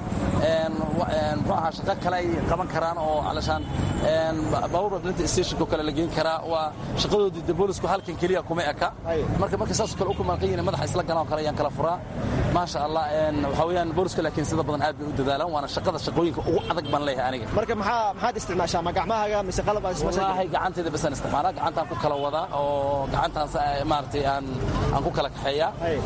muxuu ahaa shaqo kale ay qaban karaan oo alashaan baabuur wadlinta stationka oo kale la geyn karaa. waa shaqadoodii de boolisku halkan keliya kuma eka. marka saasoo kale u kumalqan yihiin madaxa isla galaan oo kale ayaan kala furaa. maasha allah waxaa weeyaan booliska laakiin sida badan aad bay u dadaalaan waana shaqooyinka ugu adag baan leeyahay aniga. marka maxaad isticmaashaa ma gacmahaaga mise qalab aad isticmaashaa? wallaahi gacantayda basaan isticmaalaa gacantaan ku kala wadaa oo gacantaas maaragtay aan ku kala kaxeeyaa.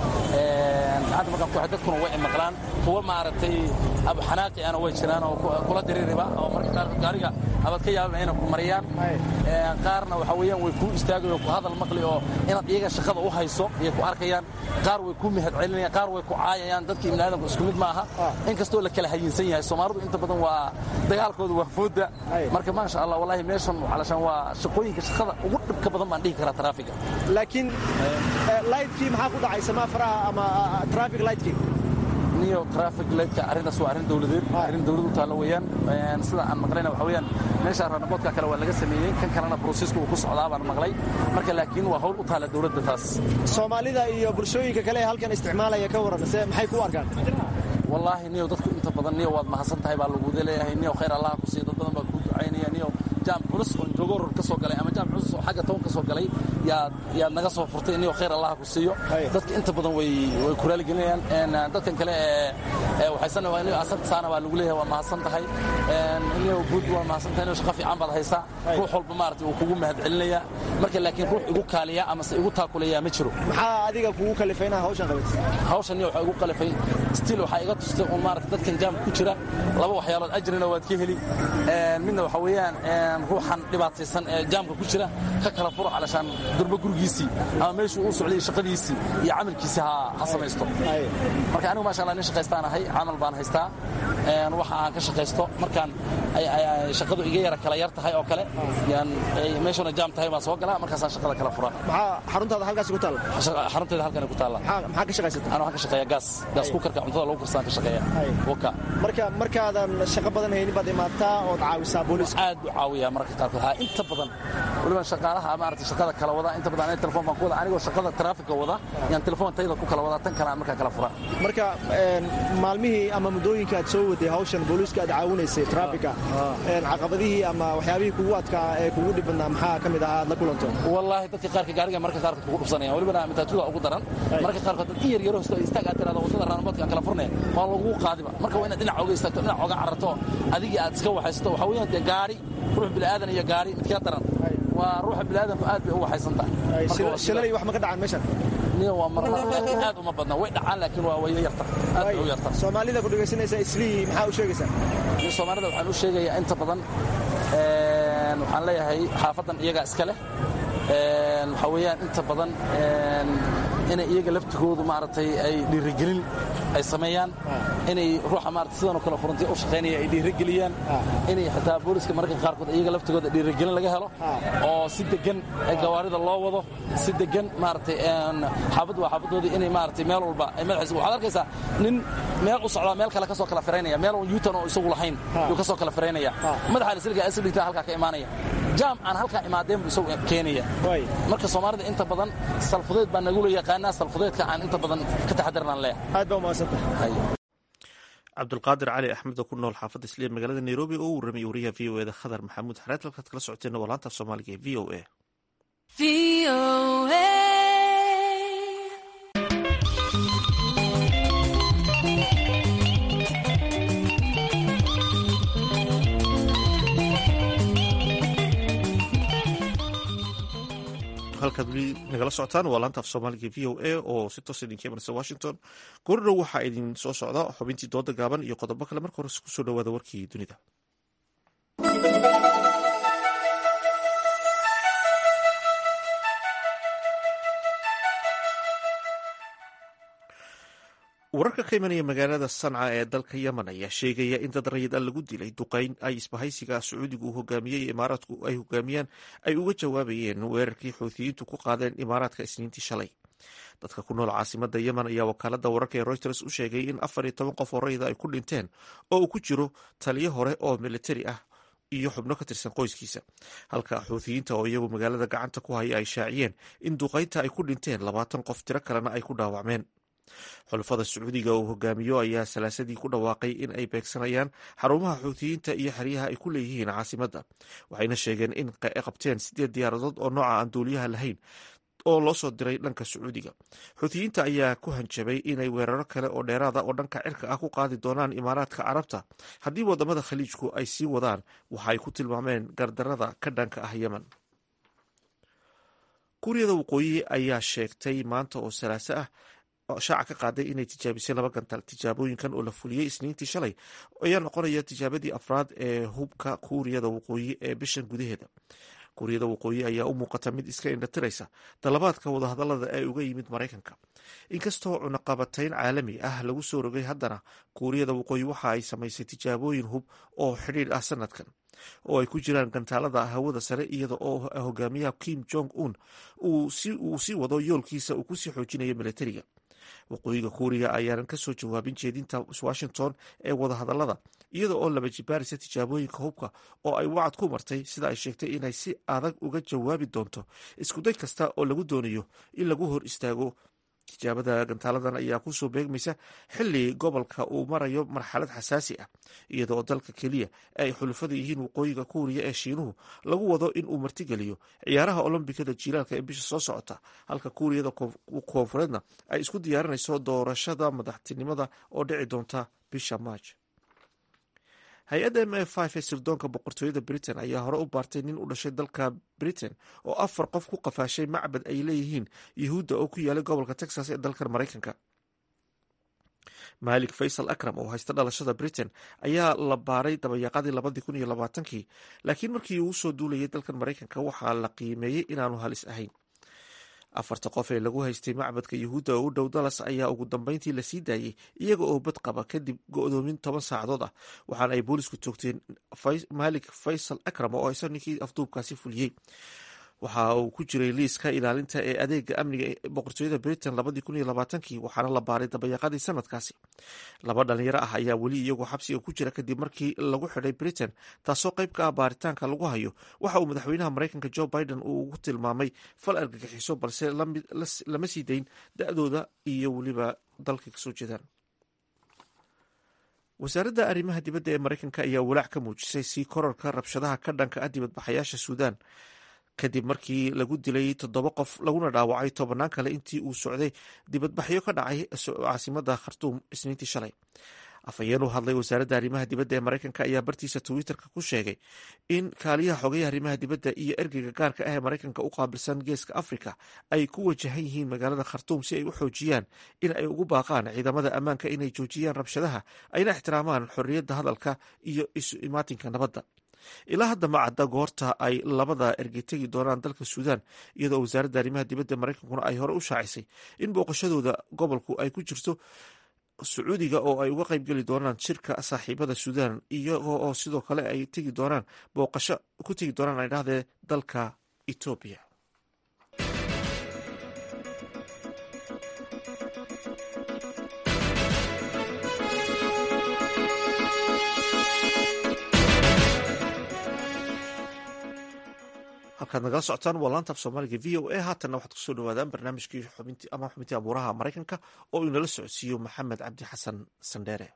gacanta markaan ku dadkuna way maqlaan kuwa maaragtay abu xanaaqi ana way jiraan oo kula diriiriba oo marka qaarkood gaariga abad ka yaabaa inay ku mariyaan. qaarna waxaa weeyaan way ku istaagayoo ku hadal maqli oo inaad iyaga shaqada u hayso iyo ku arkayaan. qaar way ku mahad celinayaan qaar way ku caayayaan. dadkii ibni aadamku isku mid ma aha inkastoo la kala hayinsan yahay. soomaalidu inta badan waa dagaalkooda waa fooda. marka maasha allah wallahi meeshan alashaan waa shaqooyinka shaqada ugu dhibka badan baan dhihi karaa traafiga. laakiin lightkii maxaa ku dhacay samaafaraha ama traffic lightkii? niyo traffic lightka arrintaas waa arrin dawladeed arrin dawlad u taalla weeyaan. sida aan maqlayna waxaa weeyaan meesha raanaboodka kale waa laga sameeyey kan kalena broseesku uu ku socdaa baan maqlay. marka laakiin waa hawl u taalla dawladda taas. soomaalida iyo bulshooyinka kale ee halkan isticmaalaya ka waran se maxay ku arkaan? wallaahi niyo dadku inta badan niyo waad mahadsan tahay baa laguuda leeyahay. niyo khayr allah ku siiyo dad badan baa kuu ducaynaya. niyo jaam culus oo jogoror ka soo galay ama jaam culus oo xagga toon ka soo galay yaad naga soo furtay. niyo khayr allah ku siiyo. dadka inta badan way ku raali gelinayaan. dadkan kale waxaysan waa niyo asad saana baa lagu leeyahay waa mahadsan tahay. niyo guud waa mahadsan tahay. niyo shaqo fiican baad haysaa. ruux walba maaragtay uu kugu mahad celinaya. marka laakiin ruux igu kaaliya ama se igu taakulaya ma jiro. maxaa adiga kugu kalifay inaad hawshan qabatay? hawshan niyo waxaa igu kalifay stiil waxaa iga tustay un maaragtay dadkan jaamka ku jira laba waxyaalood ajrina waad ka heli. midna waxaa weeyaan ruuxan dhibaataysan ee jaamka ku jira ka kala furo alashaan durba gurigiisii ama meeshuu uu socday shaqadiisii iyo camalkiisii ha samaysto. marka anigu maasha allah nin shaqaystaan ahay camal baan haystaa. waxa aan ka shaqaysto markaan shaqadu iga yara kala yar tahay oo kale meeshuna jaam tahay baan soo galaa markaasaan shaqada kala furaa. maxaa xaruntaada halkaas ku taalla? xarunteeda halkan ku taalla. maxaa ka shaqaysata? waxaan ka shaqeeyaa gaas kukarka cuntada lagu karsadaan ka shaqeeya. markaadan shaqo badan haynin baad imaataa ood caawisaa booliiska? aad u caawiyaa mararka qaarkood inta badan waliba shaqaalaha maaragtay shaqada kala wada inta badan aniga telefoon baan ku wada anigoo shaqada traafika wada yaan telefoon tayda ku kala wada tan kale aan markaa kala furaa. marka maalmihii ama muddooyinka aad soo waday hawshan booliiska aad caawinaysay traafika caqabadihii ama waxyaabihii kugu adkaa ee kugu dhibadnaa maxaa ka mid ah aad la kulanto? wallaahi dadka qaarka gaariga marka qaarkood kugu dhubsanayaan walibana mataatuda ugu daran. marka qaarkood dad in yar yaro hosto istaag aad tiraado wadada raanaboodka aan kala furnay waa lagu qaadiba. marka waa inaad dhinac oga istaagto dhinac oga cararto adigii aad iska waxaysto. waxaa weeyaan dee gaari ruux bini'aadan iyo gaari midkaa daran waa ruuxa bini'aadanku aad bay u waxaysan tahay. shilalay wax ma ka dhacaan meeshan? niyo waa marna aad uma badna way dhacaan laakiin waa way yarta aad bay u yarta. soomaalida ku dhagaysanaysa islii maxaa u sheegaysaa? soomaalida waxaan u sheegayaa inta badan waxaan leeyahay xaafadan iyagaa iska leh. waxaa weeyaan inta badan inay iyaga laftigoodu maaragtay ay dhiirigelin ay sameeyaan inay ruuxa maaragtay sidan oo kale frontiya u shaqaynaya ay dhiirigeliyaan inay xitaa booliska mararka qaarkood iyaga laftigooda dhiirigelin laga helo oo si degan gawaarida loo wado si degan maaragtay xaafad waa xaafadoodii inay maaragtay meel walba ay madaxiisa waxaad arkaysaa nin meel u socdaa meel kale ka soo kala firaynaya meel yuutan oo isagu lahayn yuu ka soo kala firaynaya madaxa alisliga asligtaa halkaa ka imaanaya jaam aan halkaa imaadeen buu isagu keenaya marka soomaalida inta badan salfudeed baa nagula yaqaanaa salfudeedka aan inta badan ka taxadirnaan leeyahay aad baa umahadsantahay cabdulqaadir cali axmed oo ku nool xaafadda isliya magaalada nairobi oo u warramay wariyaha v o eda khadar maxamuud xareed halkaad kala socoteena waa laanta af soomaaliga ee v o a halkaad weli nagala socotaan waa laanta af soomaaliga v o a oo si toos idinka imanaysa washington goordhow waxaa idin soo socda xubintii dooda gaaban iyo qodobo kale marka hore kusoo dhawaada warkii dunida. wararka ka imanaya magaalada sanca ee dalka yemen ayaa sheegaya in dad rayid a lagu dilay duqeyn ay isbahaysiga sacuudigu hogaamiyey imaaraadku ay hogaamiyaan ay uga jawaabayeen weerarkii xuuthiyiintu ku qaadeen imaaraadka isniintii shalay. dadka ku nool caasimada yemen ayaa wakaalada wararka ee reuters u sheegay in 14 qof oo rayida ay ku dhinteen oo uu ku jiro taliyo hore oo militari ah iyo xubno ka tirsan qoyskiisa, halka xuuthiyiinta oo iyagu magaalada gacanta ku haya ay shaaciyeen in duqeynta ay ku dhinteen 20 qof, tiro kalena ay ku dhaawacmeen. xulafada sacuudiga uu hogaamiyo ayaa salaasadii ku dhawaaqay in ay beegsanayaan xarumaha xuuthiyiinta iyo xeryaha ay ku leeyihiin caasimada, waxayna sheegeen in ay qabteen 8 diyaaradood oo nooca aan duuliyaha lahayn oo loo soo diray dhanka sacuudiga. xuuthiyiinta ayaa ku hanjabay inay weeraro kale oo dheeraada oo dhanka cirka ah ku qaadi doonaan imaaraadka carabta haddii wadamada khaliijku ay sii wadaan waxa ay ku tilmaameen gardarada ka dhanka ah yemen. kuuriyada waqooyi ayaa sheegtay maanta oo salaaso ah shaaca ka qaaday inay tijaabisay 2 gantaal. tijaabooyinkan oo la fuliyey isniintii shalay ayaa noqonaya tijaabadii afraad ee hubka kuuriyada waqooyi ee bishan gudaheeda. kuuriyada waqooyi ayaa u muuqata mid iska indhatiraysa dalabaadka wadahadalada ee uga yimid maraykanka. inkastoo cunaqabatayn caalami ah lagu soo rogay, haddana kuuriyada waqooyi waxa ay samaysay tijaabooyin hub oo xidhiidh ah sanadkan oo ay ku jiraan gantaalada hawada sare, iyada oo hogaamiyaha Kim Jong Un uu sii wado yoolkiisa uu kusii xoojinayo militariga. waqooyiga kuuriya ayaanan kasoo jawaabin jeedinta washington ee wadahadalada, iyada oo laba jibaarisa tijaabooyinka hubka oo ay wacad ku martay sida ay sheegtay inay si adag uga jawaabi doonto iskuday kasta oo lagu doonayo in lagu hor istaago. tijaabada gantaaladan ayaa kusoo beegmaysa xili gobolka uu marayo marxalad xasaasi ah, iyada oo dalka keliya ay xulufada yihiin waqooyiga kuuriya ee shiinuhu lagu wado in uu martigeliyo ciyaaraha olombikada jiilaalka ee bisha soo socota, halka kuuriyada koonfureedna ay isku diyaarinayso doorashada madaxtinimada oo dhici doonta bisha maaj. hay-adda MI5 ee sirdoonka boqortooyada Britain ayaa hore u baartay nin u dhashay dalka Britain oo 4 qof ku qafaashay macbad ay leeyihiin yuhuudda oo ku yaalay gobolka Texas ee dalkan Maraykanka. Malik Faisal Akram oo haysta dhalashada Britain ayaa la baaray dabayaaqadii 2020, laakiin markii uu soo duulayay dalkan Maraykanka waxaa la qiimeeyey inaanu halis ahayn. 4 qof ee lagu haystay macbadka yuhuudda oo u dhow Dallas ayaa ugu dambeyntii la sii daayey iyaga oo bad qaba kadib go'doomin 10 saacadood ah, waxaana ay boolisku toogteen Malik Faisal Akram oo isa ninkii afduubkaasi fuliyey. waxa uu ku jiray liiska ilaalinta ee adeega amniga ee boqortooyada Britain 2020, waxaana la baaray dabayaaqadii sanadkaasi. 2 dhalinyaro ah ayaa weli iyagoo xabsiga ku jira kadib markii lagu xidhay Britain, taasoo qayb ka ah baaritaanka lagu hayo waxa uu madaxweynaha Maraykanka Joe Biden uu ugu tilmaamay fal argagixiso, balse lama sii dayn da'dooda iyo weliba dalka kasoo jeedaan. wasaaradda arrimaha dibadda ee Maraykanka ayaa walaac ka muujisay sii kororka rabshadaha ka dhanka ah dibadbaxayaasha Suudaan kadib markii lagu dilay 7 qof laguna dhaawacay 10 kale intii uu socday dibadbaxyo ka dhacay caasimada Khartoum isniintii shalay. afhayeen u hadlay wasaaradda arrimaha dibadda ee Maraykanka ayaa bartiisa Twitterka ku sheegay in kaaliyaha xogayaha arrimaha dibadda iyo ergeyga gaarka ah ee Maraykanka u qaabilsan Geeska Afrika ay ku wajahan yihiin magaalada Khartoum si ay u xoojiyaan in ay ugu baaqaan ciidamada ammaanka inay joojiyaan rabshadaha ayna ixtiraamaan xorriyadda hadalka iyo isu imaatinka nabadda. ilaa hadda ma cadda goorta ay labada ergey tegi doonaan dalka suudaan, iyadoo wasaaradda arrimaha dibadda maraykankuna ay hore u shaacisay in booqashadooda gobolku ay ku jirto sacuudiga oo ay uga qaybgeli doonaan shirka saaxiibada suudaan, iyagoo oo sidoo kale ay tegi doonaan booqasho ku tegi doonaan ay dhahdee dalka etoobiya. halkaad nagala socotaan waa laanta af soomaaliga v o a. haatanna waxaad kusoo dhawaadaan barnaamijkii xubintii abuuraha maraykanka oo inala socodsiiyo maxamed cabdi xasan sandheere.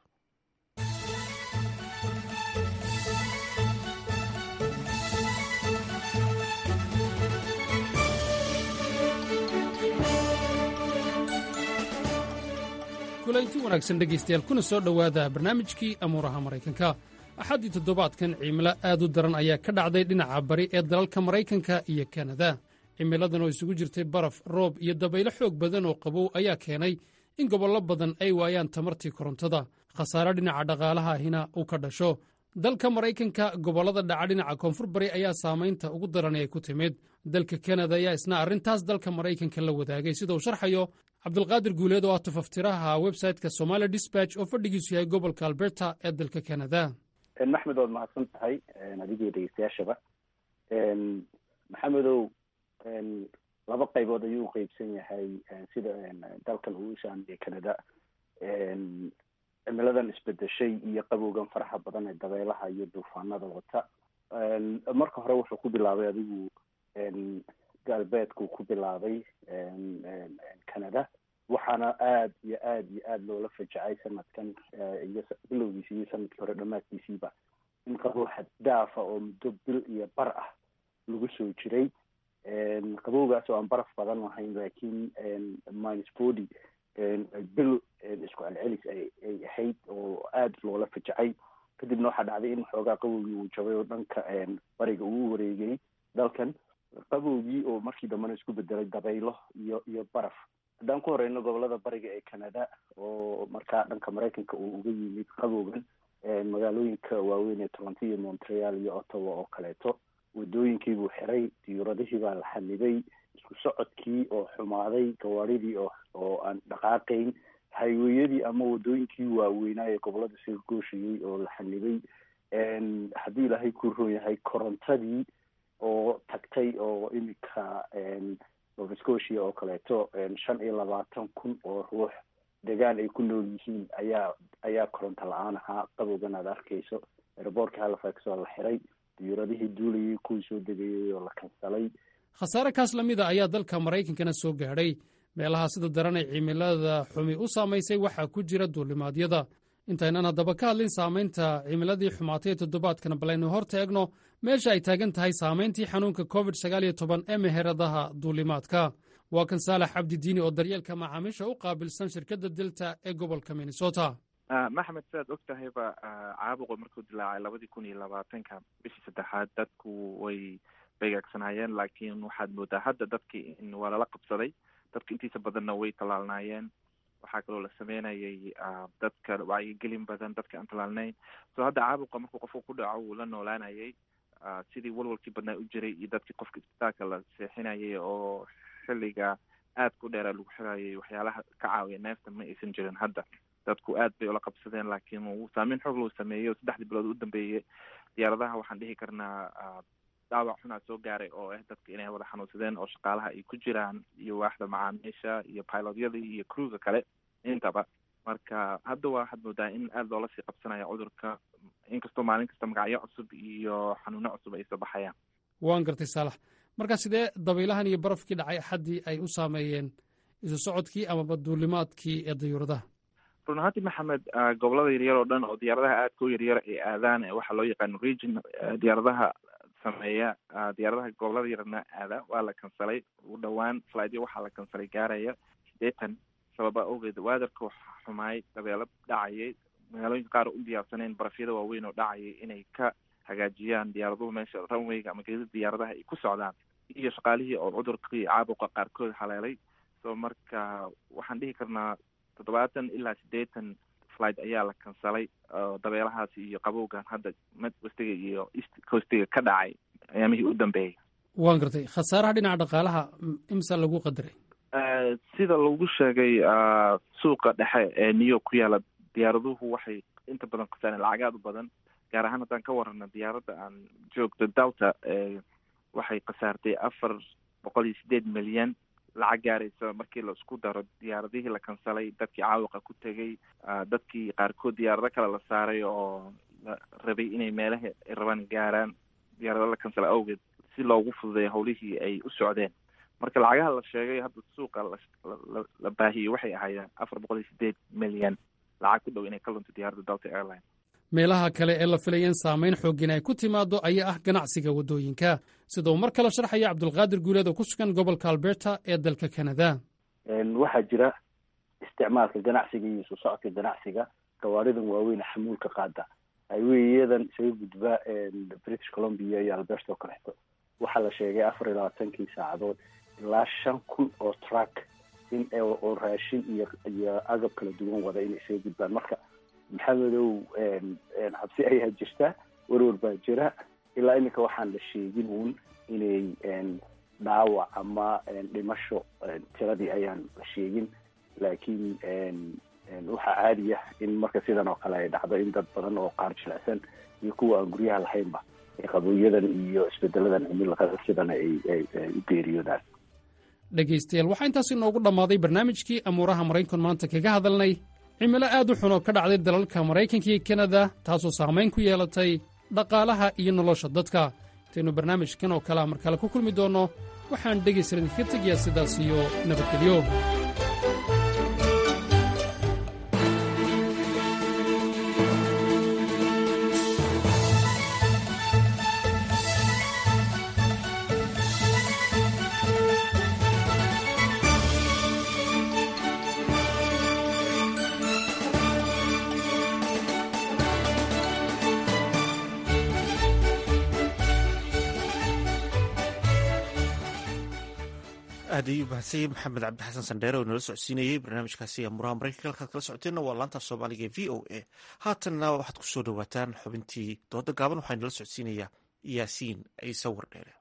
kulanti wanaagsan dhegaystayaal, kuna soo dhowaada barnaamijkii amuuraha maraykanka. axaddii toddobaadkan cimilo aad u daran ayaa ka dhacday dhinaca bari ee dalalka maraykanka iyo kanada. cimiladan oo isugu jirtay baraf, roob iyo dabaylo xoog badan oo qabow ayaa keenay in gobollo badan ay waayaan tamartii korontada, khasaare dhinaca dhaqaalaha ahina uu ka dhasho. dalka maraykanka gobollada dhaca dhinaca koonfur bari ayaa saamaynta ugu daran ay ku timid. dalka kanada ayaa isna arrintaas dalka maraykanka la wadaagay, sida uu sharxayo cabdulqaadir guuleed oo ah tafaftiraha websayte-ka Somali Dispatch oo fadhigiisu yahay gobolka Alberta ee dalka kanada. maxmed waad mahadsan tahay adigii dhegeystayaashaba. maxamedow, laba qaybood ayuu u qeybsan yahay sida dalkan uu u saameeyey canada. cimiladan isbedeshay iyo qabowgan faraha badan ee dabeelaha iyo duufaanada wata. marka hore wuxuu ku bilaabay adigu galbeedkuu ku bilaabay canada, waxaana aad iyo aad loola fajacay sanadkan iyo bilowgiisi iyo sanadkii hore dhammaadkiisiiba in qabow xaddaafa oo muddo bil iyo bar ah lagu soo jiray. qabowgaas oo aan baraf badan lahayn, laakiin -40 bil isku celcelis ay ahayd oo aad loola fajacay. kadibna waxaa dhacday in xoogaa qabowgii uu jabay oo dhanka bariga uu wareegay dalkan. qabowgii oo markii dambena isku bedelay dabaylo iyo baraf. haddaan ku horeyno gobolada bariga ee canada oo markaa dhanka maraykanka uu uga yimid qabowgan, magaalooyinka waaweyn ee Toronto iyo Montreal iyo Ottawa oo kaleeto, wadooyinkii buu xiray, diyuuradihii baa la xanibay, isku socodkii oo xumaaday, gawaaridii oo aan dhaqaaqayn, hayweyadii ama wadooyinkii waaweynaa ee gobolada soo gooshayay oo la xanibay. haddii ilaahay ku roon yahay, korontadii oo tagtay oo iminka Nova Scotia oo kaleeto 25,000 oo ruux degaan ay ku nool yihiin ayaa koronto la-aan ahaa. qabowgan aad arkayso, airportka Halifax oo la xiray, diyuuradihii duulayay kuwii soo degayay oo la kansalay. khasaare kaas la mida ayaa dalka maraykankana soo gaadhay. meelaha sida daran ay cimilada xumi u saamaysay waxaa ku jira duulimaadyada. intaynan haddaba ka hadlin saamaynta cimiladii xumaatay toddobaadkan, balaynu hor taegno meesha ay taagan tahay saamayntii xanuunka covid-19 ee meheradaha duulimaadka. waa kan saalax cabdidiini oo daryeelka macaamiisha u qaabilsan shirkadda delta ee gobolka minnesota. maxamed, sidaad og tahayba caabuqu markuu dilaacay 2020 bishii saddexaad dadku way beegaagsanaayeen, laakiin waxaad moodaa hadda dadkii in waa lala qabsaday. dadka intiisa badanna way tallaalnaayeen. waxaa kaloo la sameynayay dadka wacyigelin badan dadka aan tallaalnayn. so hadda caabuqa markuu qofku ku dhaco wuu la noolaanayay sidii walwalkii badnaa u jiray iyo dadkii qofka isbitaalka la seexinayay oo xilliga aad ku dheera lagu xirayay waxyaalaha ka caawiya neefta ma aysan jirin. hadda dadku aad bay ula qabsadeen, laakiin wuu saameyn xoog loo sameeyey. 3 bilood u dambeeyey diyaaradaha waxaan dhihi karnaa dhaawac xunaa soo gaaray oo dadka inay wada xanuunsadeen oo shaqaalaha ay ku jiraan iyo waaxda macaamiisha iyo pilotyadii iyo crewga kale intaba. marka hadda waxaad moodaa in aad loola sii qabsanaya cudurka, inkastoo maalin kasta magacyo cusub iyo xanuuno cusub ay soo baxayaan. waan gartay saalax. marka sidee dabaylahan iyo barafkii dhacay axaddii ay u saameeyeen isu socodkii amaba duulimaadkii ee diyuuradaha? run ahaantii maxamed, gobolada yaryar oo dhan oo diyaaradaha aadka u yaryar ay aadaan waxaa loo yaqaano region diyaaradaha sameeya. diyaaradaha gobolada yarna aada waa la kansalay. ugu dhawaan flightyo waxaa la kansalay gaaraya 80 sababa awgeed. waadarka waxaa xumaay, dabeelo dhacayay, magaalooyinka qaar u diyaarsaneen barafyada waaweyn oo dhacayay inay ka hagaajiyaan diyaaraduhu meesha runwayga ama geedada diyaaradaha ay ku socdaan, iyo shaqaalihii oo cudurkii caabuqa qaarkood haleelay. so marka waxaan dhihi karnaa 70 ilaa 80 flight ayaa la kansalay oo dabeelahaasi iyo qabowgan hadda midwestiga iyo east coastiga ka dhacay ayaamihii u dambeeyay. waan gartay. khasaaraha dhinaca dhaqaalaha imsa lagu qadaray? sida lagu sheegay suuqa dhexe ee new york ku yaala diyaaraduhu waxay inta badan khasaareen lacag aad u badan. gaar ahaan haddaan ka warrano diyaaradda aan joogto delta waxay khasaartay 408 milyan lacag gaaraysa markii la isku daro diyaaradihii la kansalay, dadkii caawiqa ku tegey, dadkii qaarkood diyaarado kale la saaray oo la rabay inay meelaha ay rabaan gaaraan diyaarado la kansalay awgeed si loogu fududeeyo howlihii ay u socdeen. marka lacagaha la sheegay hadda suuqa la baahiyey waxay ahaayeen 408 milyan lacag ku dhow inay ka lunto diyaaradda delta airline. meelaha kale ee la filayeen saamayn xooggan ay ku timaado ayaa ah ganacsiga waddooyinka, sida uu mar kale sharxaya cabdulqaadir guuleed oo ku sugan gobolka alberta ee dalka canada. waxaa jira isticmaalka ganacsiga iyo soo socodka ganacsiga gawaaridan waaweyn xamuulka qaada highway-yadan isaga gudba british columbia iyo alberta oo kaleeto waxaa la sheegay 24 saacadood ilaa 5,000 oo truck in oo raashin iyo agab kala duwan wada inay isaga gudbaan. marka maxamedow cabsi ayaa jirta, warwar baa jira. ilaa iminka waxaan la sheegin uun inay dhaawac ama dhimasho tiradii ayaan la sheegin, laakiin waxaa caadi ah in marka sidan oo kale ay dhacdo in dad badan oo qaar jilicsan iyo kuwa aan guryaha lahaynba qabooyadan iyo isbedeladan cimilada sidan ay u geeriyoodaan. dhegaystayaal waxaa intaas inoogu dhammaaday barnaamijkii amuuraha maraykan maanta kaga hadalnay cimilo aad u xun oo ka dhacday dalalka maraykanka iyo kanada, taasoo saamayn ku yeelatay dhaqaalaha iyo nolosha dadka. intaynu barnaamijkan oo kalea mar kale ku kulmi doonno waxaan dhegaystayaal idinkaga tegayaa sidaas iyo nabadgelyo. aad ayuu mahadsanyahy maxamed cabdi xasan sandheere oo nala socodsiinayey barnaamijkaasi amuraha maraykanka halkaad kala socoteenna waa laanta soomaaliga ee v o a. haatanna waxaad ku soo dhowaataan xubintii dooda gaaban waxaa nala socodsiinayaa yaasiin ciise wardheere.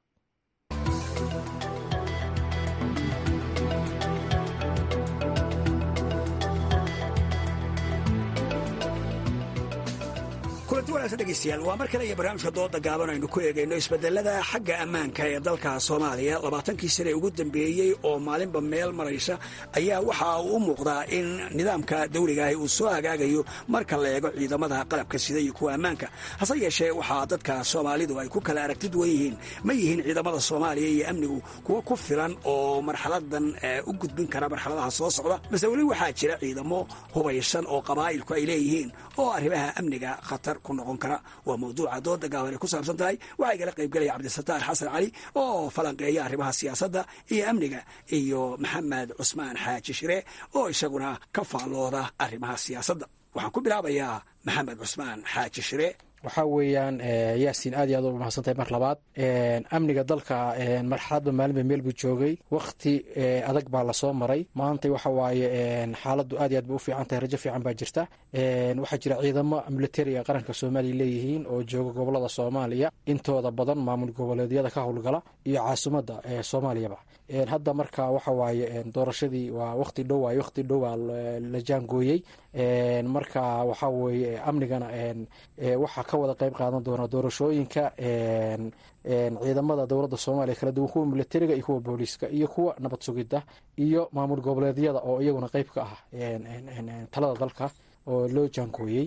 kulanti wanaagsan dhegeystayaal waa mar kale iyo barnaamijka dooda gaaban aynu ku eegayno isbedelada xagga ammaanka ee dalka soomaaliya 20kii sane ugu dambeeyey oo maalinba meel maraysa ayaa waxa uu u muuqdaa in nidaamka dawligaahi uu soo hagaagayo marka la eego ciidamada qalabka sida iyo kuwa ammaanka. hase yeeshee waxaa dadka soomaalidu ay ku kala aragti duwan yihiin, ma yihiin ciidamada soomaaliya iyo amnigu kuwa ku filan oo marxaladan u gudbin kara marxaladaha soo socda, mase weli waxaa jira ciidamo hubaysan oo qabaa'ilku ay leeyihiin oo arrimaha amniga khatar ku noqon kara. waa mawduuca dooda gaaban ay ku saabsan tahay. waxaa igala qaybgelaya cabdisataar xasan cali oo falanqeeya arrimaha siyaasadda iyo amniga, iyo maxamed cusmaan xaaji shire oo isaguna ka faallooda arrimaha siyaasadda. waxaan ku bilaabayaa maxamed cusmaan xaaji shire. waxaa weeyaan yaasiin aad iyo aad u mahadsantahay mar labaad. amniga dalka marxaladba maalinba meel buu joogay, wakti adag baa lasoo maray. maanta waxa waaye xaaladdu aad iyo aad bay u fiican tahay, rajo fiican baa jirta. waxaa jira ciidamo militariga qaranka soomaaliya leeyihiin oo jooga gobolada soomaaliya, intooda badan maamul goboleedyada ka howlgala iyo caasimadda soomaaliyaba. hadda marka waxa waaye doorashadii waa wakti dhow waa la jaangooyey. marka waxaa weeye amnigana waxaa ka wada qayb qaadan doona doorashooyinka ciidamada dowladda soomaaliya kala duwan, kuwa militariga iyo kuwa booliiska iyo kuwa nabad sugidda iyo maamul goboleedyada oo iyaguna qayb ka ah talada dalka oo loo jaangooyey.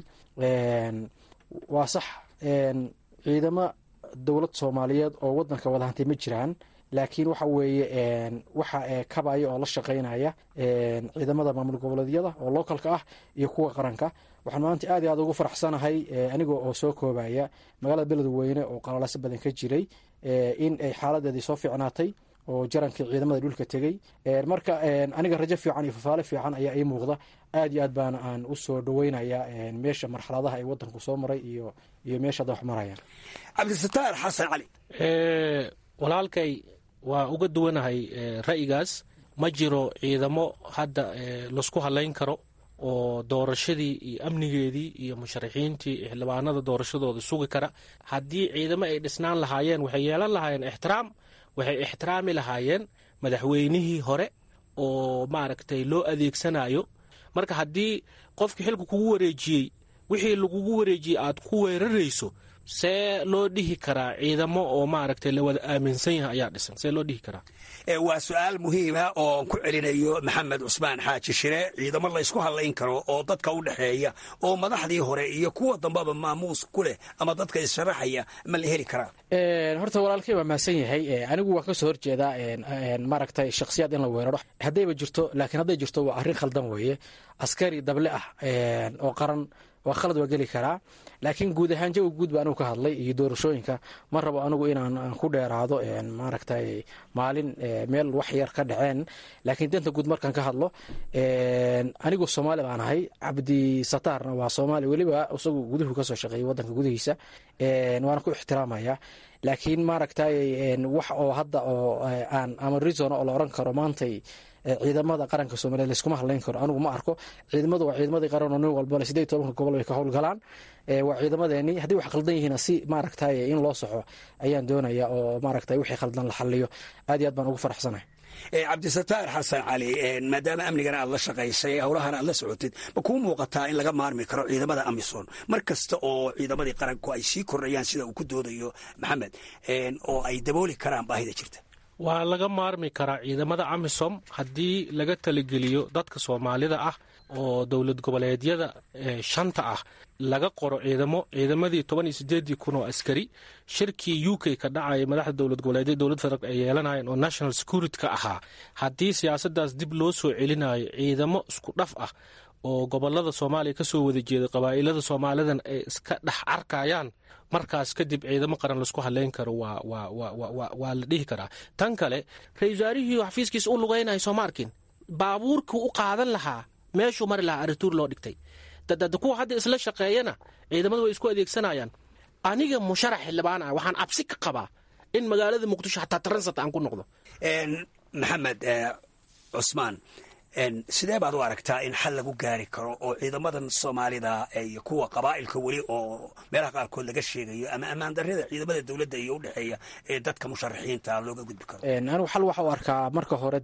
waa sax ciidamo dowlad soomaaliyeed oo wadanka wada hantay ma jiraan, laakiin waxa weeye waxa kabaya oo la shaqaynaya ciidamada maamul goboleedyada oo localka ah iyo kuwa qaranka. waxaan maanta aad iyo aad ugu faraxsanahay aniga oo soo koobaya magaalada beledweyne oo qalalaasa badan ka jiray in ay xaaladeedii soo fiicnaatay oo jarankii ciidamada dhulka tegey. marka aniga rajo fiican iyo fafaale fiican ayaa ii muuqda. aad iyo aad baana aan u soo dhaweynaya meesha marxaladaha ay wadanku soo maray iyo meesha hadda wax marayaan. cabdisataar xasan cali. walaalkay waa uga duwanahay ra'yigaas. ma jiro ciidamo hadda laisku halayn karo oo doorashadii iyo amnigeedii iyo musharaxiintii xildhibaanada doorashadooda sugi kara. haddii ciidamo ay dhisnaan lahaayeen waxay yeelan lahaayeen ixtiraam, waxay ixtiraami lahaayeen madaxweynihii hore oo maaragtay loo adeegsanayo. marka haddii qofkii xilka kugu wareejiyey wixii lagugu wareejiyey aad ku weerarayso, see loo dhihi karaa ciidamo oo maaragtay la wada aaminsan yahay ayaa dhisan? see loo dhihi karaa? waa su-aal muhiima oo ku celinayo maxamed cusmaan xaaji shire. ciidamo laysku hadlayn karo oo dadka u dhexeeya oo madaxdii hore iyo kuwa dambaba maamuus ku leh ama dadka issharaxaya ma la heli karaa? horta walaalkay waa mahadsan yahay. anigu waan ka soo horjeedaa maaragtay shakhsiyaad in la weeraro haddayba jirto, laakiin hadday jirto waa arrin khaldan weeye. askari dable ah oo qaran waa khalad waa geli karaa, laakiin guud ahaan jawi guud ba anugu ka hadlay iyo doorashooyinka. ma rabo anigu inaan ku dheeraado maaragtay maalin meel wax yar ka dhaceen, laakiin danta guud markaan ka hadlo, anigu soomaali baan ahay, cabdi sataarna waa soomaali, weliba isagu guduhu ka soo shaqeeyay waddanka gudihiisa, waana ku ixtiraamaya. laakiin maaragtay wax oo hadda oo aan ama reason oo la oran karo maantay ciidamada qaranka Soomaaliya la iskuma hadlayn karo anigu ma arko. ciidamadu waa ciidamadii qaran oo nin walba 18 gobol ay ka howlgalaan. waa ciidamadeeni haddii wax khaldan yihiin si maaragtay in loo soxo ayaan doonaya oo maaragtay wixii khaldan la xalliyo. aad iyo aad baan ugu faraxsanahay. cabdisataar xasan cali, maadaama amnigana aad la shaqaysay, howlahana aad la socotid, ma kuu muuqataa in laga maarmi karo ciidamada amisom mar kasta oo ciidamadii qaranku ay sii kordhayaan sida uu ku doodayo maxamed, oo ay dabooli karaan baahida jirta? waa laga maarmi karaa ciidamada amisom haddii laga talageliyo dadka soomaalida ah oo dowlad goboleedyada shanta ah laga qoro ciidamadii 18 kun oo askari. shirkii UK ka dhacaya madaxda dowlad goboleedyada dowlad federaalk ay yeelanayeen oo national security ka ahaa, haddii siyaasadaas dib loo soo celinayo ciidamo isku dhaf ah oo gobolada Soomaaliya ka soo wada jeeda qabaa'ilada Soomaalidan ay iska dhex arkayaan, markaas kadib ciidamo qaran laisku hadlayn karo waa la dhihi karaa. tan kale, ra-iisul wasaarihii xafiiskiisa u lugaynaya sooma arkin baabuurkii u qaadan lahaa meeshuu mari lahaa arituur loo dhigtay. kuwa hadda isla shaqeeyana ciidamadu way isku adeegsanayaan. aniga musharax xildhibaan ah waxaan cabsi ka qabaa in magaalada muqdisho xataa taransat aan ku noqdo. maxamed cusmaan, sidee baad u aragtaa in xal lagu gaari karo oo ciidamadan Soomaalida iyo kuwa qabaa'ilka weli oo meelaha qaarkood laga sheegayo ama ammaan darrida ciidamada dowladda iyo u dhexeeya ee dadka musharaxiinta looga gudbi karo? anigu xal waxa u arkaa marka hore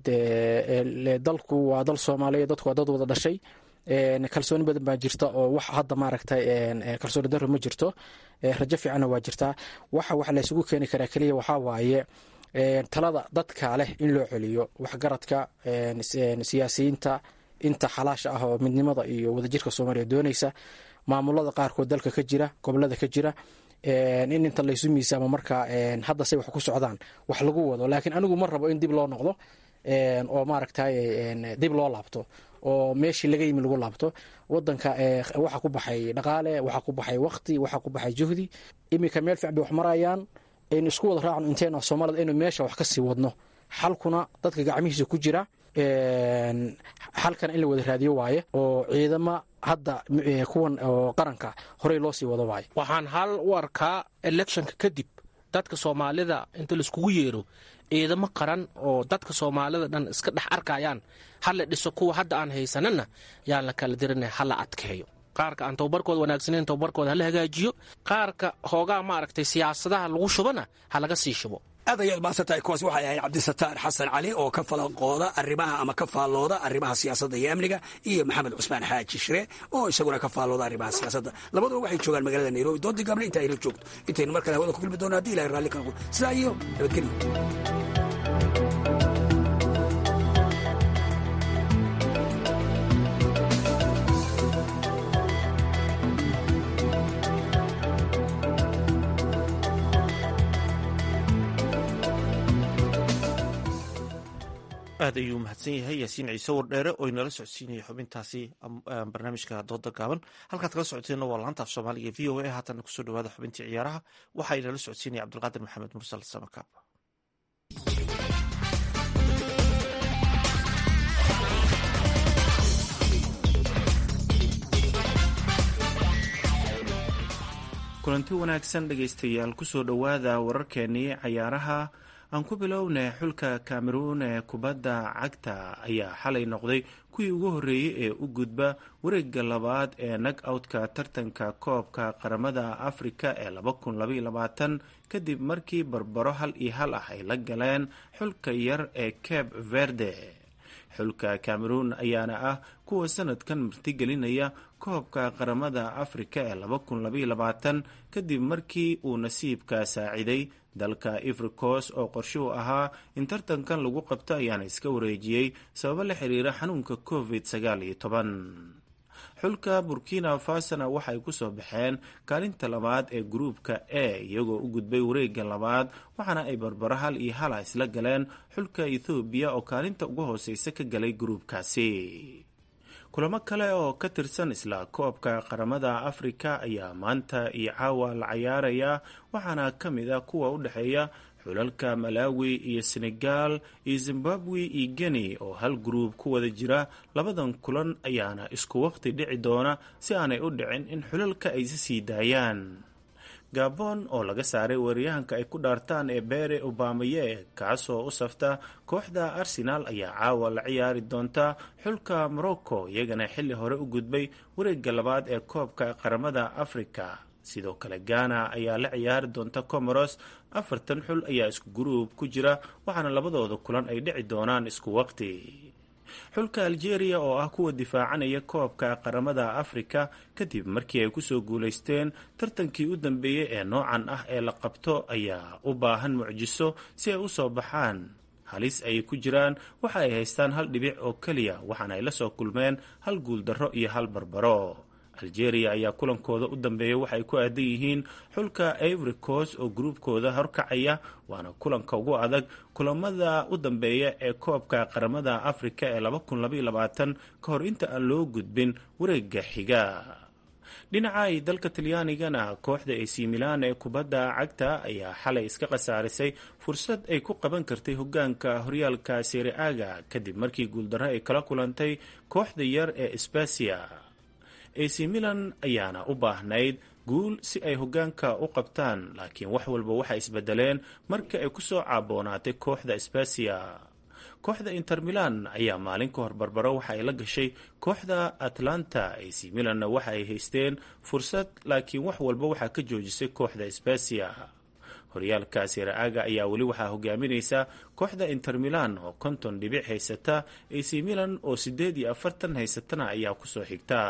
dalku waa dal Soomaaliyeed, dadku waa dad wada dhashay. kalsooni badan baa jirta oo wax hadda maaragtay kalsooni darro ma jirto, rajo fiicanna waa jirtaa. wax la isugu keeni karaa keliya waxaa waaye talada dadka leh in loo celiyo, waxgaradka, siyaasiyiinta, inta xalaasha ah oo midnimada iyo wadajirka Soomaaliya doonaysa, maamulada qaarkood dalka ka jira, gobolada ka jira, in inta laysu miisaamo markaa hadda say wax ku socdaan wax lagu wado. laakiin anigu ma rabo in dib loo noqdo oo maaragtay dib loo laabto oo meeshii laga yimi lagu laabto. wadanka waxa ku baxay dhaqaale, waxa ku baxay waqti, waxa ku baxay juhdi. iminka meel fiican bay wax marayaan, aynu isku wada raacno inteena Soomaalida inuu meesha wax ka sii wadno. xalkuna dadka gacmihiisa ku jira, xalkan in la wada raadiyo waaye oo ciidama hadda kuwan oo qaranka horey loo sii wado waaye. waxaan hal u arkaa electionka kadib dadka Soomaalida inta la iskugu yeero ciidamo qaran oo dadka Soomaalida dhan iska dhex arkayaan, hal la dhiso. kuwa hadda aan haysanana yaan la kala dirinay, hal la adkeeyo. qaarka aan tababarkooda wanaagsaneyn tababarkooda hala hagaajiyo, qaarka hoogaa maaragtay siyaasadaha lagu shubana ha laga sii shubo. aad ayaad mahadsantahay. kuwaas waxay ahayd cabdisataar xasan cali oo ka falanqooda arrimaha ama ka faallooda arrimaha siyaasadda iyo amniga, iyo maxamed cusmaan xaaji shire oo isaguna ka faallooda arrimaha siyaasadda. labaduba waxay joogaan magaalada Nairobi. doodii gaabna inta ayla joogto intaynu mar kale hawada ku kulmi doono haddii ilahay raalli ka noqdo. sidaa iyo nabadgelyo. aad ayuu mahadsan yahay yaasiin ciise wardheere oo inala socodsiinaya xubintaasi barnaamijka dooda gaaban. halkaad kala socoteenna waa laanta af soomaaliga v o a. haatana kusoo dhawaada xubintii ciyaaraha. waxaa inala socodsiinaya cabdulqaadir maxamed mursal samakaab. kulanti wanaagsan dhegaystayaal, kusoo dhowaada wararkeenii cayaaraha. aan ku bilownay xulka cameroon ee kubadda cagta ayaa xalay noqday kuwii ugu horreeyey ee u gudba wareegga labaad ee nag-outka tartanka koobka qaramada afrika ee 2022 kadib markii barbaro 1-1 ah ay la galeen xulka yar ee cape verde. xulka cameroon ayaana ah kuwa sanadkan martigelinaya koobka qaramada afrika ee 2022 kadib markii uu nasiibka saaciday dalka Ivory Coast oo qorshuhu ahaa in tartankan lagu qabto ayaana iska wareejiyey sababo la xiriira xanuunka COVID-19. xulka Burkina Fasona waxay ku soo baxeen kaalinta labaad ee gruupka A iyagoo u gudbay wareegga labaad waxaana ay barbaro 1-1 isla galeen xulka Ethiopia oo kaalinta ugu hooseysa ka galay gruupkaasi. kulamo kale oo ka tirsan isla koobka qaramada afrika ayaa maanta iyo caawa la cayaaraya waxaana ka mid ah kuwa u dhexeeya xulalka Malawi iyo Senegal iyo Zimbabwe iyo Guinea oo hal gruub ku wada jira. labadan kulan ayaana isku waqti dhici doona si aanay u dhicin in xulalka ay sii daayaan. Gabon oo laga saaray weeraryahanka ay ku dhaartaan ee Bere Obamaye kaasoo u safta kooxda Arsenal ayaa caawa la ciyaari doonta xulka Morocco iyagana xilli hore u gudbay wareegga labaad ee koobka qaramada Afrika. sidoo kale Ghana ayaa la ciyaari doonta Comoros. 4 xul ayaa isku gruub ku jira waxaana labadooda kulan ay dhici doonaan isku waqti. xulka Algeria oo ah kuwa difaacanaya koobka qaramada Afrika kadib markii ay kusoo guuleysteen tartankii u dambeeyay ee noocan ah ee la qabto ayaa u baahan mucjiso si ay u soo baxaan. halis ay ku jiraan waxa ay haystaan 1 dhibic oo kaliya waxaana ay la soo kulmeen 1 guul darro iyo 1 barbaro. Algeria ayaa kulankooda u dambeeyay waxay ku aadan yihiin xulka Ivory Coast oo gruubkooda horkacaya waana kulanka ugu adag kulamada u dambeeya ee koobka qaramada Afrika ee 2022 ka hor inta aan loo gudbin wareegga xiga. dhinaca ay dalka Talyaanigana kooxda AC Milan ee kubadda cagta ayaa xalay iska khasaarisay fursad ay ku qaban kartay hogaanka horyaalka Serie A kadib markii guuldarro ay kala kulantay kooxda yar ee Spezia. AC Milan ayaana u baahnayd guul si ay hogaanka u qabtaan laakiin wax walba waxay isbedeleen markii ay ku soo caaboonaatay kooxda Spezia. kooxda Inter Milan ayaa maalin ka hor barbaro waxa ay la gashay kooxda Atlanta. AC Milanna waxa ay haysteen fursad laakiin wax walba waxaa ka joojisay kooxda Spezia. horyaalka Serie A ayaa weli waxaa hogaaminaysa kooxda Inter Milan oo 50 dhibic haysata. AC Milan oo 48 haysatana ayaa ku soo xigta.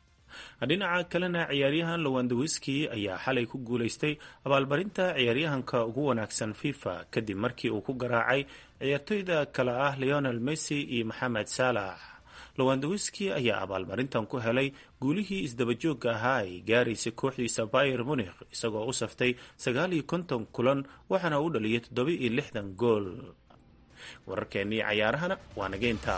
dhinaca kalena ciyaaryahan Lewandowski ayaa xalay ku guuleystay abaalmarinta ciyaaryahanka ugu wanaagsan FIFA kadib markii uu ku garaacay ciyaartoyda kale ah Lionel Messi iyo Mohamed Salah. Lewandowski ayaa abaalmarintan ku helay guulihii isdabajooga ahaa ay gaaraysay kooxdiisa Bayern Munich isagoo u saftay 59 kulan waxaana uu dhaliyay 67 gool. wararkeennii cayaarahana waa nageynta.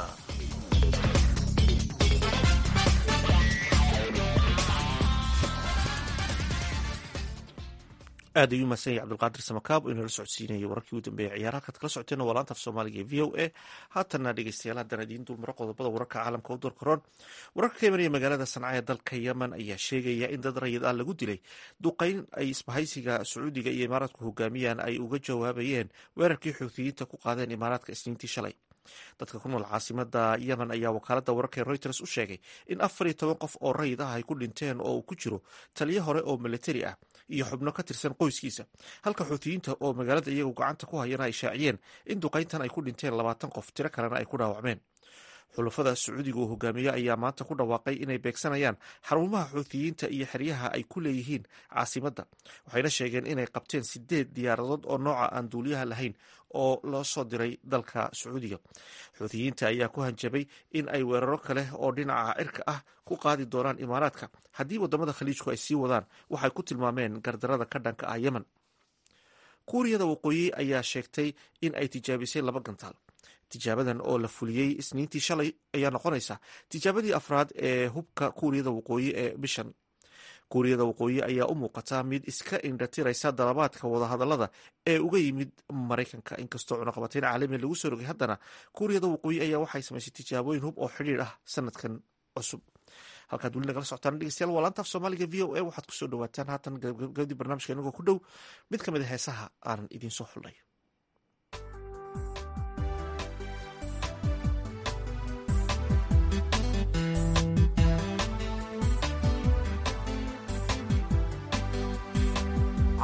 aad ayuu mahadsan yahay cabdulqaadir samakaab oo inala socodsiinayay wararkii u dambeeyay ciyaaraha halkaad kala socoteen waa laanta af soomaaliga ee v o a. haatana dhegeystayaal haddana idiin dulmaro qodobada wararka caalamka u doorkaroon. wararka ka imanaya magaalada sanca ee dalka yemen ayaa sheegaya in dad rayid ah lagu dilay duqeyn ay isbahaysiga sacuudiga iyo imaaraadku hogaamiyaan ay uga jawaabayeen weerarkii xuutiyiinta ku qaadeen imaaraadka isniintii shalay. dadka ku nool caasimada yemen ayaa wakaalada wararka ee Reuters u sheegay in 14 qof oo rayid ah ay ku dhinteen oo uu ku jiro taliye hore oo militari ah iyo xubno ka tirsan qoyskiisa, halka xuutiyiinta oo magaalada iyagu gacanta ku hayana ay shaaciyeen in duqeyntan ay ku dhinteen 20 qof, tiro kalena ay ku dhaawacmeen. xulafada sacuudiga uu hogaamiye ayaa maanta ku dhawaaqay inay beegsanayaan xarumaha xuutiyiinta iyo xeryaha ay ku leeyihiin caasimadda, waxayna sheegeen inay qabteen 8 diyaaradood oo nooca aan duuliyaha lahayn oo loo soo diray dalka sacuudiga. xuutiyiinta ayaa ku hanjabay in ay weeraro kale oo dhinaca cirka ah ku qaadi doonaan imaaraadka haddii wadamada khaliijku ay sii wadaan waxay ku tilmaameen gardarada ka dhanka ah yemen. kuuriyada waqooyi ayaa sheegtay in ay tijaabisay 2 gantaal. tijaabadan oo la fuliyey isniintii shalay ayaa noqonaysa tijaabadii afraad ee hubka kuuriyada waqooyi ee bishan. kuuriyada waqooyi ayaa u muuqata mid iska indhatiraysa dalabaadka wadahadalada ee uga yimid Maraykanka. inkastoo cunaqabateyn caalami lagu soo rogay haddana kuuriyada waqooyi ayaa waxay samaysay tijaabooyin hub oo xidhiir ah sanadkan cusub. halkaad weli nagala socotaan dhegeystayaal waa laanta af soomaaliga v o a. waxaad kusoo dhawaataan haatan gabagabadii barnaamijka inagoo ku dhow mid ka mid a heesaha aanan idiin soo xulnay.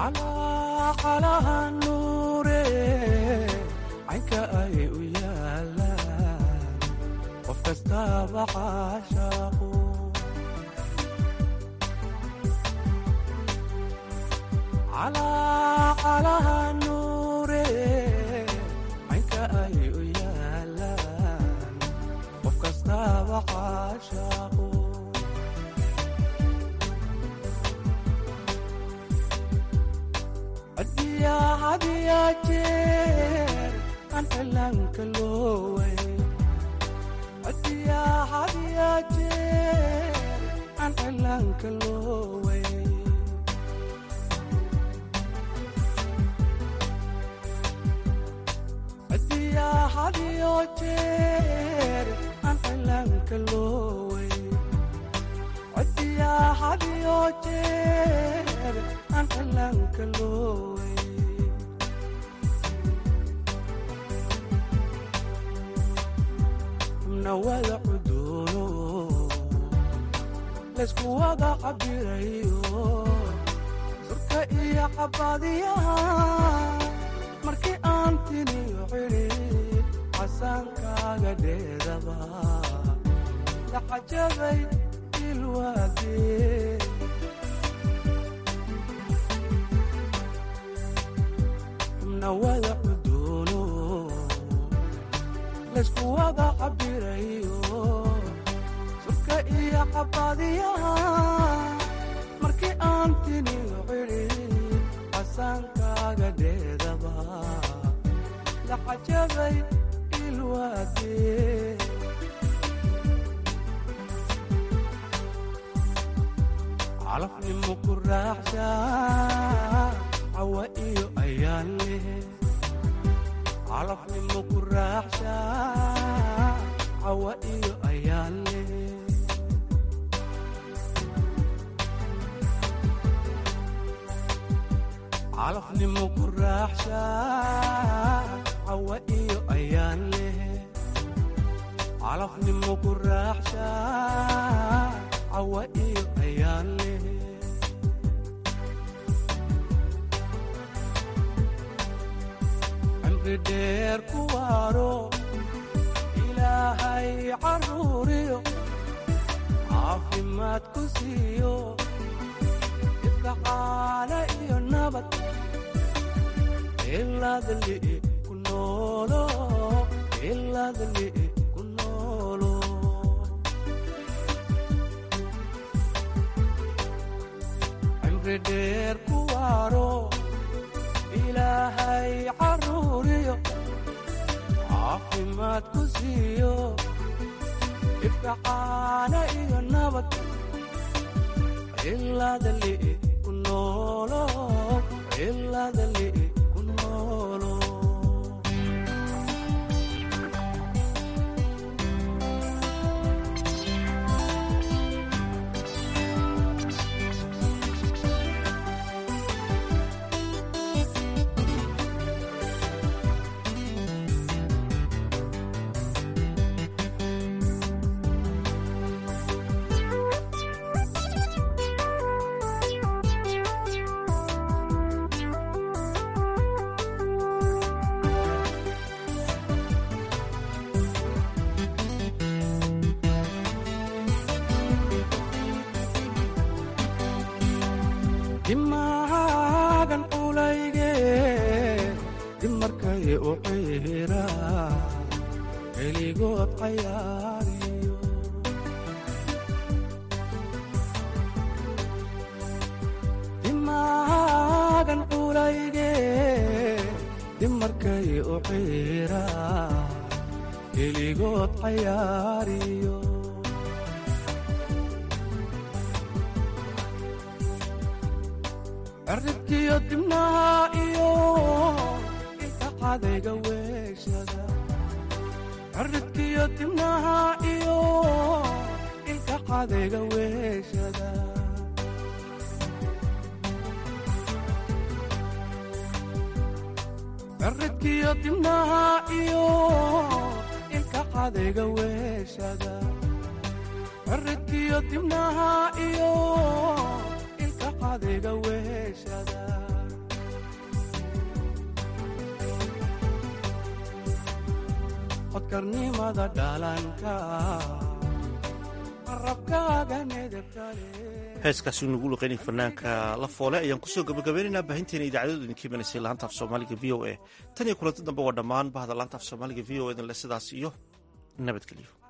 calacalaha nuure caynka ay u yaalaan qof kastaba caashaaqu calacalaha nuure caynka ay u yaalaan qof kastaba caashaaqu hadiya jeer aan cilaanka looway hadiya jeer aan cilaanka looway hadiyo jeer aan cilaanka looway hadiyo jeer aan cilaanka looway nawada cuduuno laysku wada cabirayo surka iyo cabadiyaha markii aan tiniyo xidhiid casaankaaga dheedaba la cajabay ilwaadee nawada cuduuno laysku wada cabirayo surka iyo cabadiyaha markii aan tiniyo xidhiid casaankaaga dheedaba la cajabay ilwaadee calafnimo ku raaxshaa cawa iyo ayaan leh calafnimo ku raaxshaa cawa iyo ayaan leh calafnimo ku raaxshaa cawa iyo ayaan leh calafnimo ku raaxshaa cawa iyo ayaan leh cimri dheer ku waaro ilaahay caruuriyo caafimaad ku siiyo ifka caana iyo nabad ilaadli ku noolo ilaadli ku noolo cimri dheer ku waaro ilaahay caruuriyo caafimaad ku siiyo ifka caana iyo nabad ilaadli ku noolo ilaadli ku noolo dimaagan culayge dimarkay u ciira keligood cayaariyo dimaagan culayge dimarkay u ciira keligood cayaariyo cirribkiyo dibnaha iyo ilka cadayga weeshada cirribkiyo dibnaha iyo ilka cadayga weeshada cirribkiyo dibnaha iyo ilka cadayga weeshada cirribkiyo dibnaha iyo adayga weeshada codkarnimada dhalanka rabkaaga nedebkale. heeskaasi nagu luqeynay fanaanka la foole ayaan kusoo gabagabeynaynaa baahinteena idaacadooda idinka imanaysa laanta af soomaaliga v o a tan iyo kulanti dambe waa dhammaan bahda laanta af soomaaliga v o a dan le sidaas iyo nabadgelyo.